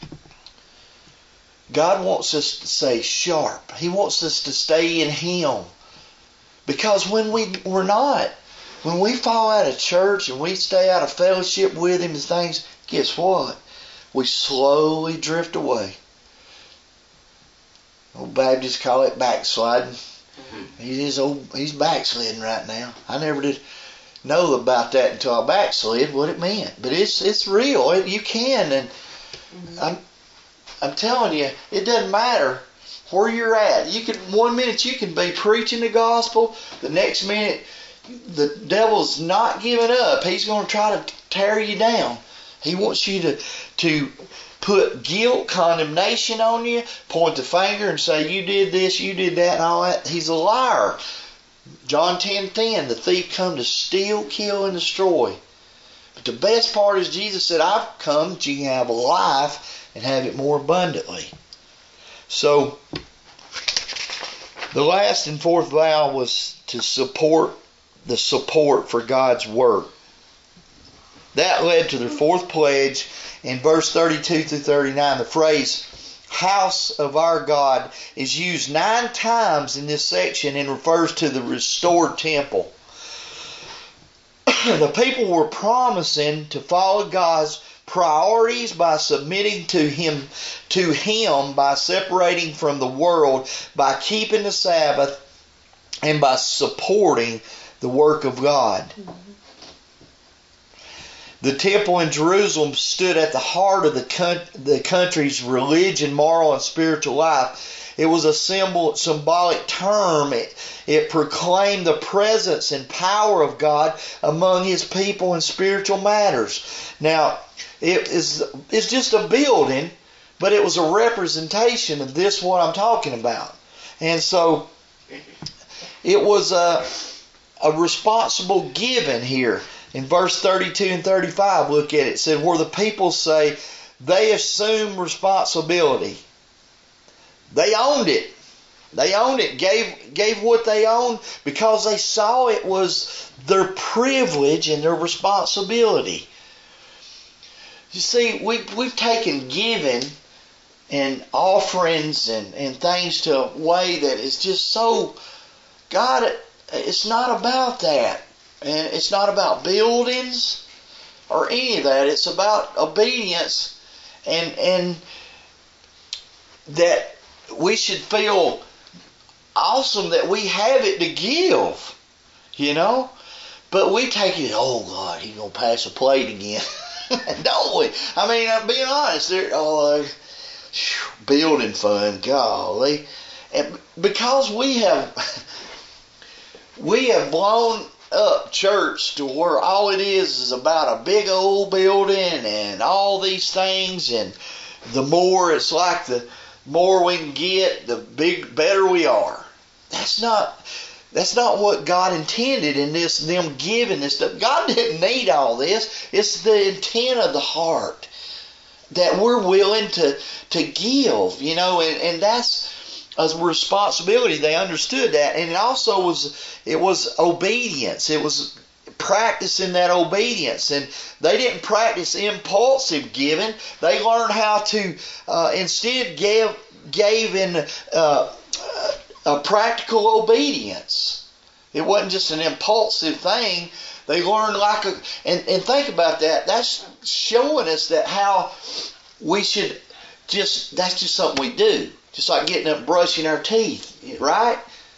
God wants us to stay sharp. He wants us to stay in Him. Because when we, we're not, when we fall out of church and we stay out of fellowship with Him and things, guess what? We slowly drift away. Old Baptists call it backsliding. Mm-hmm. He's old, he's backsliding right now. I never did know about that until I backslid, what it meant. But it's it's real. It, you can, and mm-hmm. I'm I'm telling you, it doesn't matter where you're at. You can one minute you can be preaching the gospel, the next minute the devil's not giving up. He's going to try to tear you down. He wants you to to put guilt, condemnation on you, point the finger and say you did this, you did that, and all that. He's a liar. John ten ten, the thief come to steal, kill, and destroy. But the best part is Jesus said, I've come that you can have a life and have it more abundantly. So, the last and fourth vow was to support the support for God's work. That led to their fourth pledge. In verse thirty-two through thirty-nine, the phrase house of our God is used nine times in this section and refers to the restored temple. The people were promising to follow God's priorities by submitting to Him, to Him by separating from the world, by keeping the Sabbath, and by supporting the work of God. Mm-hmm. The temple in Jerusalem stood at the heart of the, con- the country's religion, moral, and spiritual life. It was a symbol, symbolic term. It, it proclaimed the presence and power of God among His people in spiritual matters. Now, it is it's just a building, but it was a representation of this, what I'm talking about. And so, it was a, a responsible giving here. In verse thirty-two and thirty-five, look at it. It said, where the people say they assume responsibility. They owned it. They owned it, gave gave what they owned because they saw it was their privilege and their responsibility. You see, we, we've taken giving and offerings and, and things to a way that is just so, God, it's not about that. And it's not about buildings or any of that. It's about obedience, and and that we should feel awesome that we have it to give, you know. But we take it, oh God, he's gonna pass a plate again, don't we? I mean, I'm being honest. They're oh, whew, building fun, golly, and because we have we have blown up church to where all it is is about a big old building and all these things, and the more it's like the more we can get, the big better we are. That's not that's not what God intended in this, them giving this stuff. God didn't need all this. It's the intent of the heart that we're willing to to give, you know, and, and that's a responsibility. They understood that, and it also was it was obedience. It was practicing that obedience, and they didn't practice impulsive giving. They learned how to uh, instead give gave in uh, a practical obedience. It wasn't just an impulsive thing. They learned like a and, and think about that. That's showing us that how we should just that's just something we do. Just like getting up and brushing our teeth, right?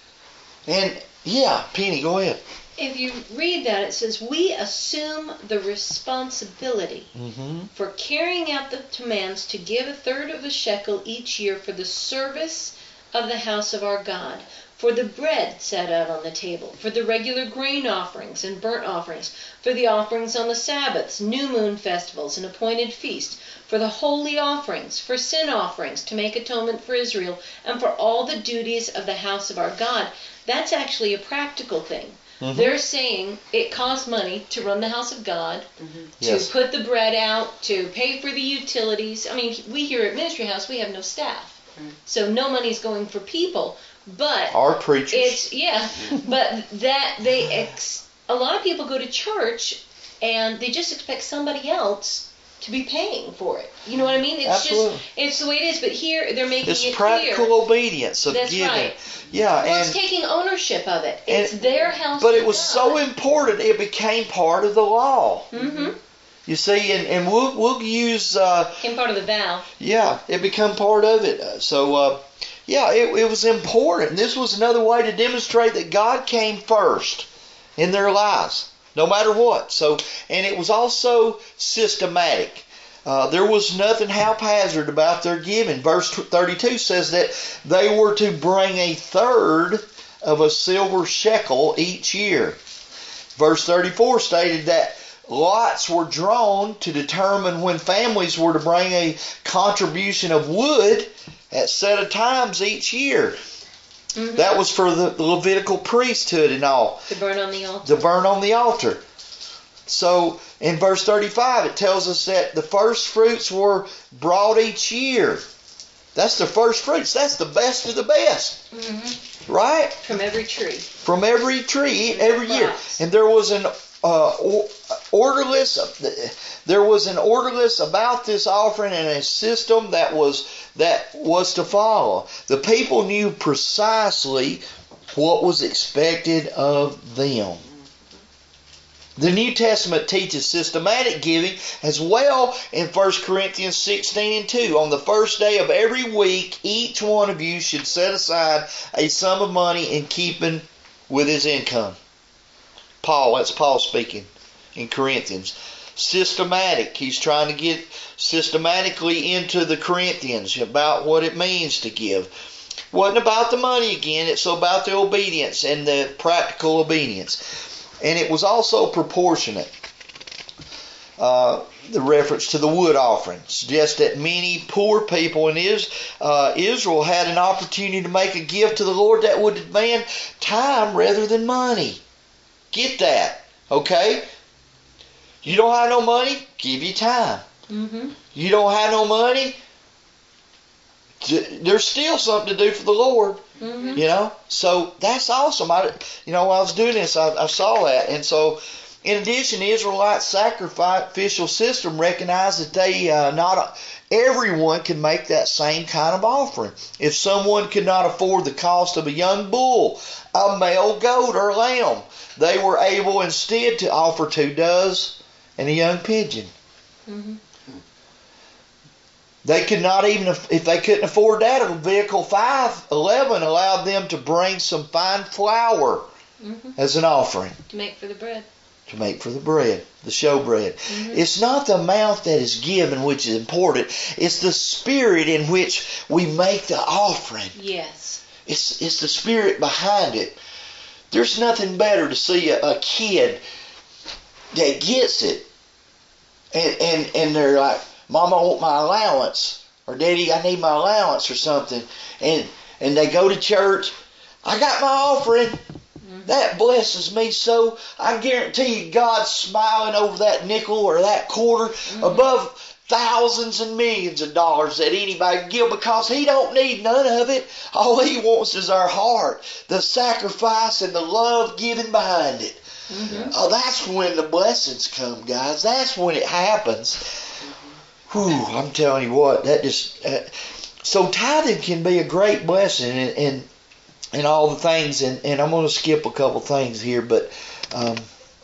And yeah, Penny, go ahead. If you read that, it says, we assume the responsibility Mm-hmm. for carrying out the commands to give a third of a shekel each year for the service of the house of our God, for the bread set out on the table, for the regular grain offerings and burnt offerings, for the offerings on the Sabbaths, new moon festivals, and appointed feasts, for the holy offerings, for sin offerings, to make atonement for Israel, and for all the duties of the house of our God. That's actually a practical thing. Mm-hmm. They're saying it costs money to run the house of God, mm-hmm. to yes. put the bread out, to pay for the utilities. I mean, we here at Ministry House, we have no staff. Mm-hmm. So no money's going for people. But our preachers. It's yeah, but that they ex, a lot of people go to church and they just expect somebody else to be paying for it. You know what I mean? It's Absolutely. just it's the way it is. But here they're making it's it practical clear. obedience of That's giving. right. Yeah, well, and it's taking ownership of it. It's and, their house. But it was God. so important. It became part of the law. Mm-hmm. You see, and, and we'll we'll use. Uh, became part of the vow. Yeah, it became part of it. So. Uh, Yeah, it, it was important. This was another way to demonstrate that God came first in their lives, no matter what. So, and it was also systematic. Uh, there was nothing haphazard about their giving. Verse thirty-two says that they were to bring a third of a silver shekel each year. Verse thirty-four stated that lots were drawn to determine when families were to bring a contribution of wood at set of times each year. Mm-hmm. That was for the Levitical priesthood and all. To burn on the altar. To burn on the altar. So in verse thirty-five it tells us that the first fruits were brought each year. That's the first fruits. That's the best of the best. Mm-hmm. Right? From every tree. From every tree, every year. And there was an uh, orderless, there was an orderless about this offering and a system that was that was to follow. The people knew precisely what was expected of them. The New Testament teaches systematic giving as well in First Corinthians sixteen and two. On the first day of every week, each one of you should set aside a sum of money in keeping with his income. Paul, that's Paul speaking in Corinthians. Systematic. He's trying to get systematically into the Corinthians about what it means to give. Wasn't about the money again. It's about the obedience and the practical obedience. And it was also proportionate. Uh, the reference to the wood offerings. Just that many poor people in Is, uh, Israel had an opportunity to make a gift to the Lord that would demand time rather than money. Get that. Okay? You don't have no money? Give you time. Mm-hmm. You don't have no money? There's still something to do for the Lord. Mm-hmm. You know? So that's awesome. I, you know, while I was doing this, I, I saw that. And so, in addition, the Israelite sacrificial system recognized that they uh, not everyone can make that same kind of offering. If someone could not afford the cost of a young bull, a male goat, or lamb, they were able instead to offer two doves and a young pigeon. Mm-hmm. They could not even, if they couldn't afford that, Leviticus five eleven allowed them to bring some fine flour mm-hmm. as an offering. To make for the bread. to make for the bread, the show bread. Mhm. It's not the amount that is given which is important. It's the spirit in which we make the offering. Yes. It's it's the spirit behind it. There's nothing better to see a, a kid that gets it, and, and and they're like, Mom, I want my allowance, or Daddy, I need my allowance or something, and and they go to church. I got my offering. Mhm. That blesses me so. I guarantee you God's smiling over that nickel or that quarter Mhm. above thousands and millions of dollars that anybody can give, because He don't need none of it. All He wants is our heart, the sacrifice and the love given behind it. Mhm. Oh, that's when the blessings come, guys. That's when it happens. Whew, I'm telling you what, that just uh, so tithing can be a great blessing, and and, and all the things, and, and I'm going to skip a couple things here, but um,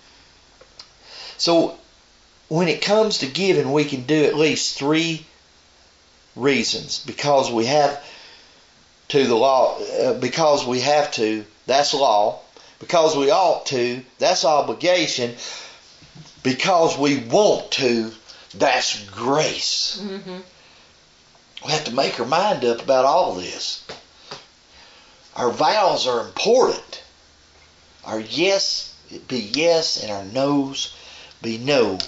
so when it comes to giving, we can do at least three reasons. Because we have to, the law, uh, because we have to, that's law. Because we ought to, that's obligation. Because we want to, that's grace. Mhm. We have to make our mind up about all this. Our vows are important. Our yes be yes, and our no's be no.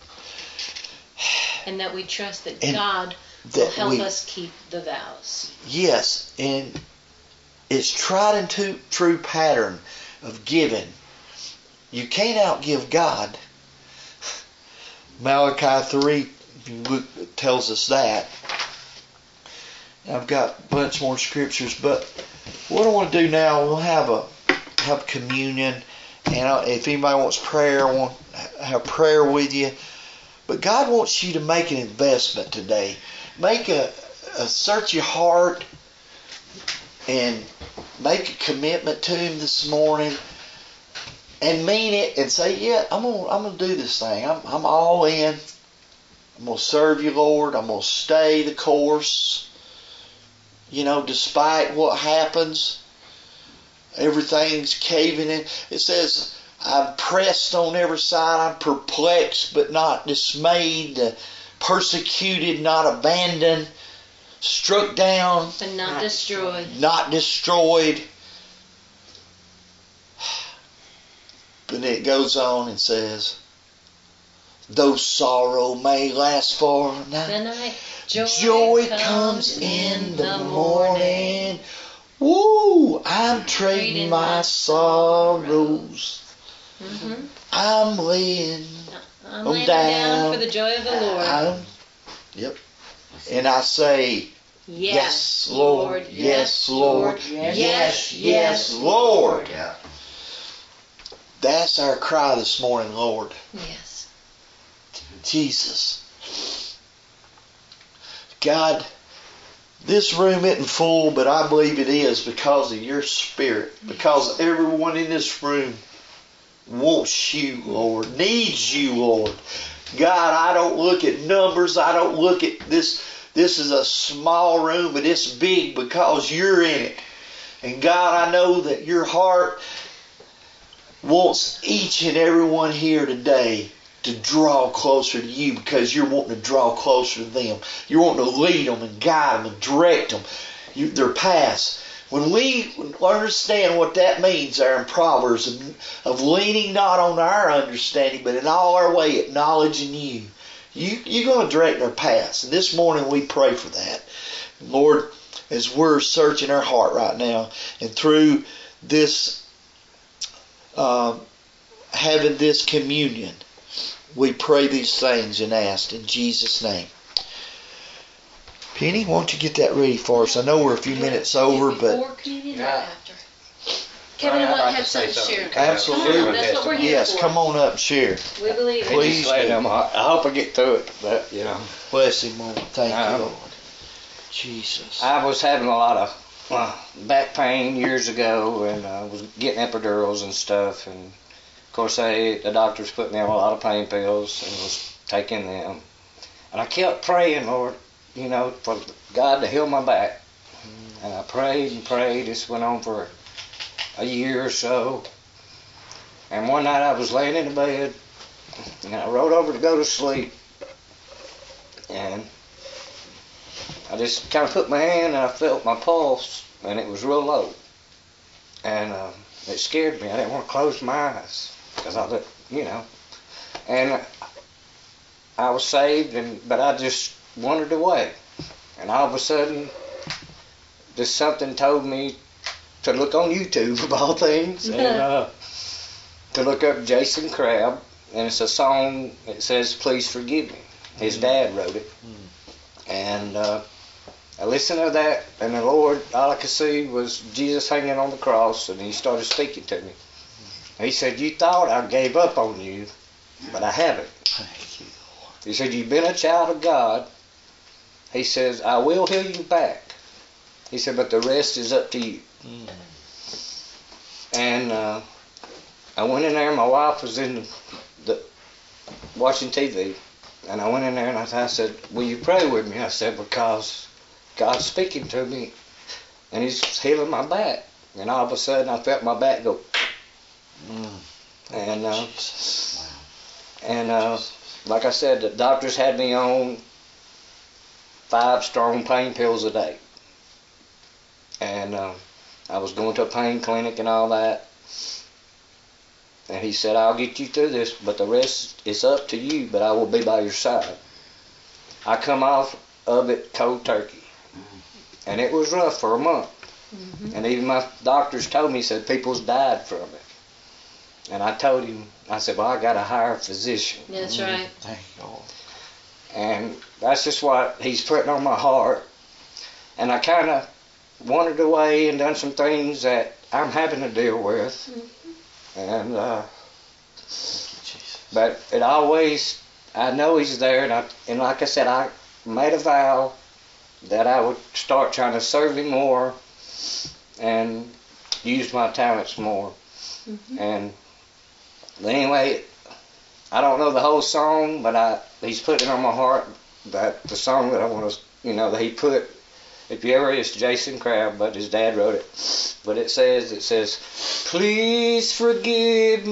And that we trust that And God will that help we- us keep the vows. Yes, and it's tried and true, true pattern of giving. You can't outgive God. Malachi three tells us that. I've got a bunch more scriptures, but what I want to do now, we'll have a have communion, and if anybody wants prayer, I want to have prayer with you. But God wants you to make an investment today. Make a, a search your heart and make a commitment to Him this morning, and mean it, and say, yeah, I'm gonna I'm gonna do this thing. I'm I'm all in. I'm gonna serve you, Lord. I'm gonna stay the course. You know, despite what happens, everything's caving in. It says, I'm pressed on every side. I'm perplexed but not dismayed. Uh, persecuted, not abandoned. Struck down, But not destroyed. not destroyed. But it goes on and says, though sorrow may last for a night, The night joy, joy comes in the morning. Woo! I'm trading my sorrows. Mm-hmm. I'm laying I'm Oh, laying it down down. for the joy of the Lord. I'm, yep. And I say, yes, Lord, yes, Lord, yes, yes, Lord. Yeah. That's our cry this morning, Lord. Yes. Jesus. God, this room isn't full, but I believe it is because of your Spirit. Because everyone in this room wants you, Lord, needs you, Lord. God, I don't look at numbers. I don't look at this. This is a small room, but it's big because you're in it. And God, I know that your heart wants each and every one here today to draw closer to you, because you're wanting to draw closer to them. You're wanting to lead them and guide them and direct them, you, their paths. When we understand what that means there in Proverbs, of, of leaning not on our understanding, but in all our way acknowledging you, you you're going to direct our paths. And this morning we pray for that. Lord, as we're searching our heart right now, and through this, uh, having this communion, we pray these things and ask in Jesus' name. Penny, why don't you get that ready for us? I know we're a few minutes over, but Before communion or Yeah. after? Kevin I'd and like I to have say something to something. share. Absolutely. Come on, that's what we're here yes, for. come on up and share. We believe He it. Please just said do. him, I I hope I get through it, but you know. Bless him, Lord. Thank you, Um, Lord. Jesus. I was having a lot of uh, back pain years ago, and I uh, was getting epidurals and stuff, and of course they, the doctors put me on a lot of pain pills and was taking them. And I kept praying, Lord, you know, for God to heal my back. And I prayed and prayed. This went on for a year or so. And one night I was laying in the bed, and I rolled over to go to sleep, and I just kind of put my hand and I felt my pulse, and it was real low. And uh, it scared me. I didn't want to close my eyes, because I looked, you know. And I was saved, and but I just wandered away. And all of a sudden, just something told me to look on YouTube, of all things, and uh, to look up Jason Crabb. And it's a song, it says, "Please Forgive Me." His dad wrote it. And uh, I listened to that, and the Lord, all I could see was Jesus hanging on the cross, and he started speaking to me. He said, "You thought I gave up on you, but I haven't." Thank you, Lord. He said, "You've been a child of God." He says, "I will heal you back." He said, "But the rest is up to you." Mm. And uh, I went in there, my wife was in the, the watching T V, and I went in there and I, I said, "Will you pray with me?" I said, "Because God's speaking to me, and he's healing my back." And all of a sudden I felt my back go, Mm. and uh, Jesus. and uh, like I said, the doctors had me on five strong pain pills a day. And uh, I was going to a pain clinic and all that. And he said, "I'll get you through this, but the rest is up to you, but I will be by your side." I come off of it cold turkey. And it was rough for a month. Mm-hmm. And even my doctors told me, said people's died from it. And I told him, I said, "Well, I got to hire a physician." That's right. Thank you, Lord. And that's just what he's putting on my heart. And I kind of wandered away and done some things that I'm having to deal with. Mm-hmm. And, uh, Thank you, Jesus. but it always, I know he's there. And, I, and like I said, I made a vow that I would start trying to serve him more and use my talents more. Mm-hmm. And but anyway, I don't know the whole song, but I he's putting it on my heart that the song that I want to, you know, that he put. If you ever, it's Jason Crabb, but his dad wrote it. But it says, it says, "Please forgive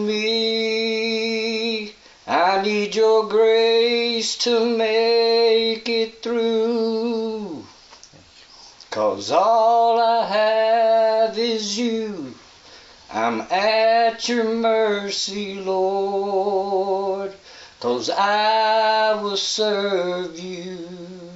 me. I need your grace to make it through. 'Cause all I have is you. I'm at your mercy, Lord. 'Cause I will serve you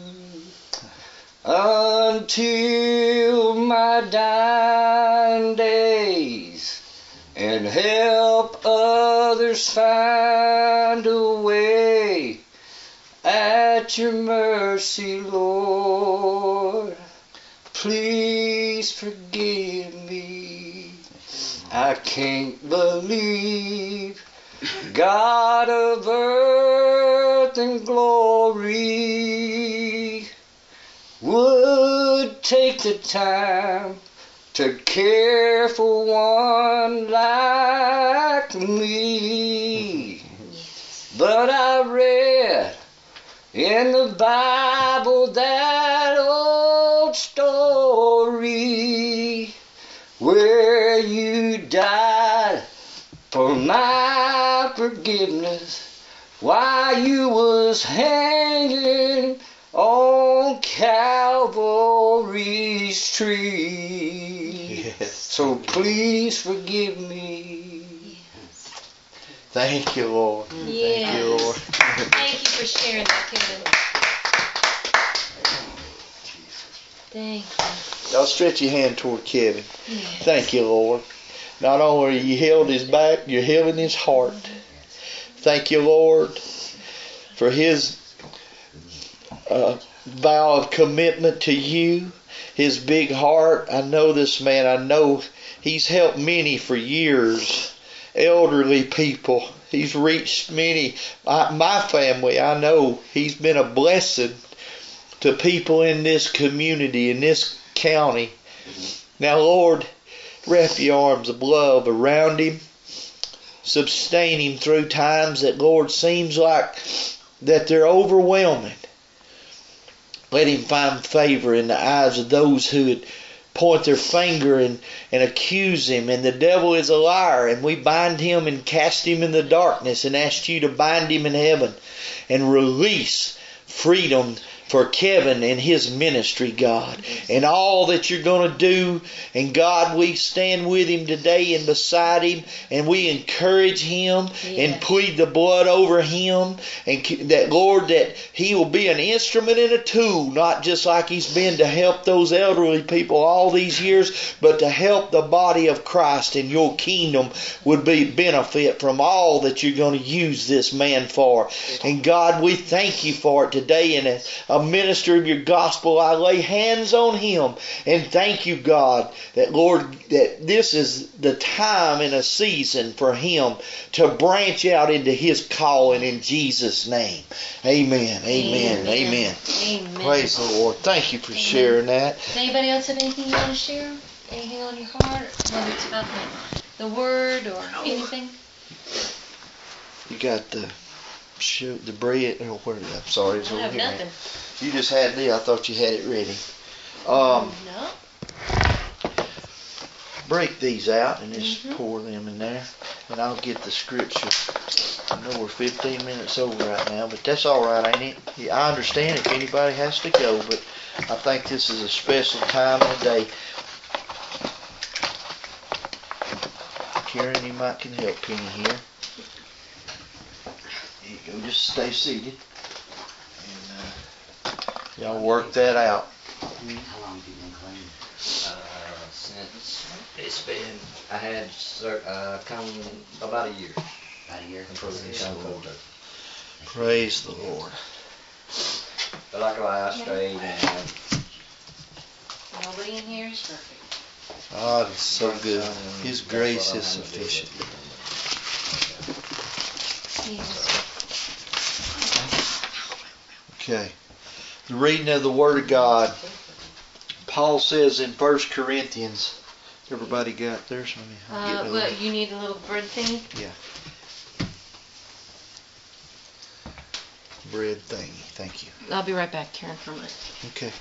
until my dying days, and help others find a way. At your mercy, Lord, please forgive me. I can't believe God of earth and glory would take the time to care for one like me. But I read in the Bible that old story where you died for my forgiveness while you was hanging on Calvary's tree. Yes. So please forgive me. Thank you, Lord. Yes. Thank you, Lord. Thank you for sharing that, Kevin. Thank you. Y'all stretch your hand toward Kevin. Yes. Thank you, Lord. Not only you healed his back, you're healing his heart. Thank you, Lord, for his uh, vow of commitment to you, his big heart. I know this man. I know he's helped many for years, elderly people. He's reached many. I, my family, I know he's been a blessing to people in this community, in this county. Now, Lord, wrap your arms of love around him. Sustain him through times that, Lord, seems like that they're overwhelming. Let him find favor in the eyes of those who would point their finger and, and accuse him, and the devil is a liar, and we bind him and cast him in the darkness and ask you to bind him in heaven and release freedom for Kevin and his ministry, God, and all that you're going to do. And God, we stand with him today and beside him, and we encourage him Yeah. and plead the blood over him, and that, Lord, that he will be an instrument and a tool, not just like he's been to help those elderly people all these years, but to help the body of Christ, and your kingdom would be benefit from all that you're going to use this man for. And God, we thank you for it today. And as a minister of your gospel, I lay hands on him and thank you, God, that, Lord, that this is the time and a season for him to branch out into his calling in Jesus' name. Amen. Amen. Amen. Amen. Praise the Lord. Thank you for sharing that. Does anybody else have anything you want to share? Anything on your heart? Whether it's about the, the word or anything? You got the shoot the bread. Oh, where? I'm sorry, it's I over have here. nothing. You just had me. I thought you had it ready. Um, No. break these out and just Mhm. pour them in there, and I'll get the scripture. I know we're fifteen minutes over right now, but that's all right, ain't it? Yeah, I understand if anybody has to go, but I think this is a special time of the day. Karen, you might can help Penny here. There you go. Just stay seated, and uh, y'all work that out. How long have you been clean? Uh, since it's been, I had sur- uh, come about a year. About a year? Improving some colder. Praise the Lord. But like I straight and Nobody in here is perfect. God is so good. His grace is sufficient. Okay. The reading of the Word of God. Paul says in First Corinthians, everybody got theirs? Let me- I'm Uh, getting a little- but you need a little bread thingy? bread thingy. Thank you. I'll be right back, Karen, for a minute. Okay.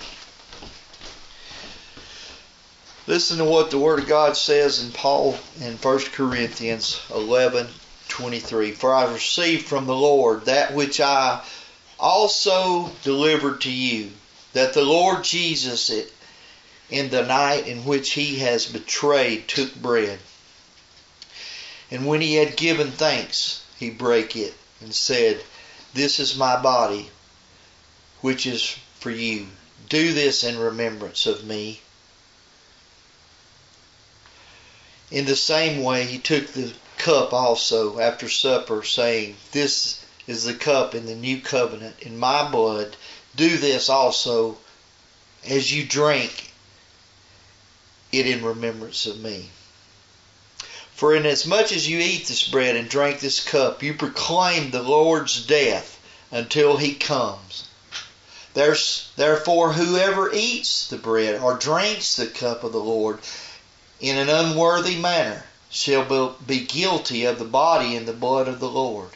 Listen to what the Word of God says in Paul in First Corinthians eleven twenty-three. For I received from the Lord that which I also delivered to you, that the Lord Jesus, in the night in which he has betrayed, took bread. And when he had given thanks, he brake it and said, This is my body, which is for you. Do this in remembrance of me. In the same way, he took the cup also after supper, saying, This is the cup in the new covenant in my blood. Do this also as you drink it in remembrance of me. For inasmuch as you eat this bread and drink this cup, you proclaim the Lord's death until he comes. There's, therefore, whoever eats the bread or drinks the cup of the Lord in an unworthy manner shall be guilty of the body and the blood of the Lord.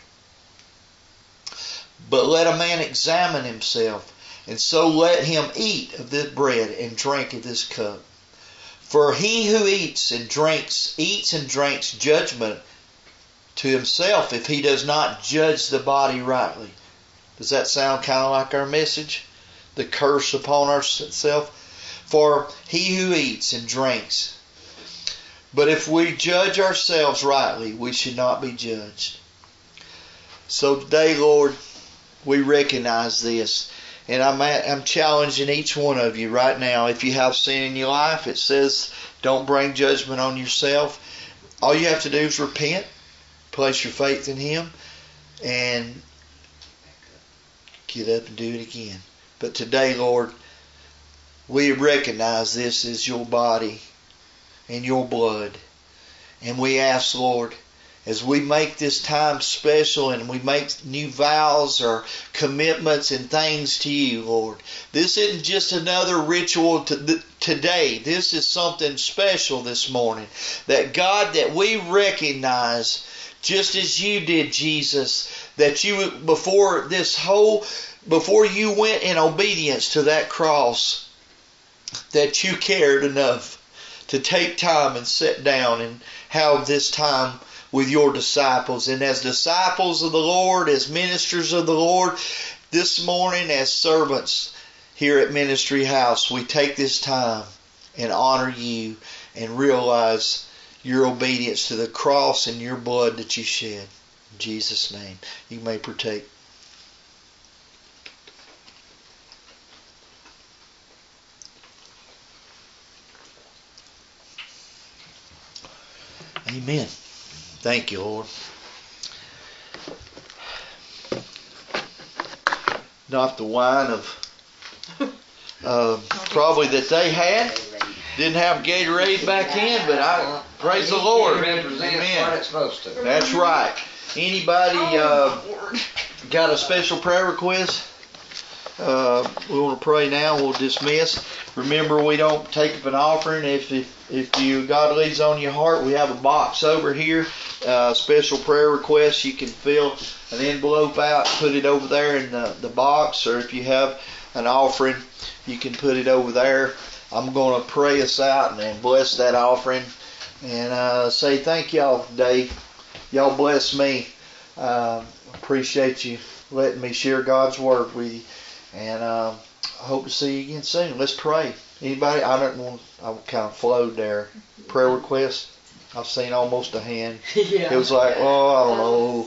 But let a man examine himself, and so let him eat of this bread and drink of this cup. For he who eats and drinks, eats and drinks judgment to himself if he does not judge the body rightly. Does that sound kind of like our message? The curse upon ourselves? For he who eats and drinks. But if we judge ourselves rightly, we should not be judged. So today, Lord, we recognize this. And I'm, at, I'm challenging each one of you right now. If you have sin in your life, it says don't bring judgment on yourself. All you have to do is repent, place your faith in him, and get up and do it again. But today, Lord, we recognize this is your body and your blood. And we ask, Lord, as we make this time special and we make new vows or commitments and things to you, Lord, this isn't just another ritual to th- today. This is something special this morning. That God, that we recognize, just as you did, Jesus, that you, before this whole, before you went in obedience to that cross, that you cared enough to take time and sit down and have this time with your disciples. And as disciples of the Lord, as ministers of the Lord, this morning as servants here at Ministry House, we take this time and honor you and realize your obedience to the cross and your blood that you shed. In Jesus' name, you may partake. Amen. Thank you, Lord. Not the wine of uh, probably that they had. Didn't have Gatorade back in, but I praise the Lord. It represents Amen. what it's supposed to. That's right. Anybody uh, got a special prayer request? Uh, we want to pray now. We'll dismiss. Remember, we don't take up an offering. If if, if you God leads on your heart, we have a box over here. Uh, special prayer requests. You can fill an envelope out, put it over there in the, the box, or if you have an offering, you can put it over there. I'm going to pray us out and, and bless that offering and uh, say thank y'all today. Y'all bless me. Uh, appreciate you letting me share God's word with you. And uh, I hope to see you again soon. Let's pray. Anybody? I don't want. I kind of flowed there. Prayer requests. I've seen almost a hand. Yeah. It was like, oh, I don't know.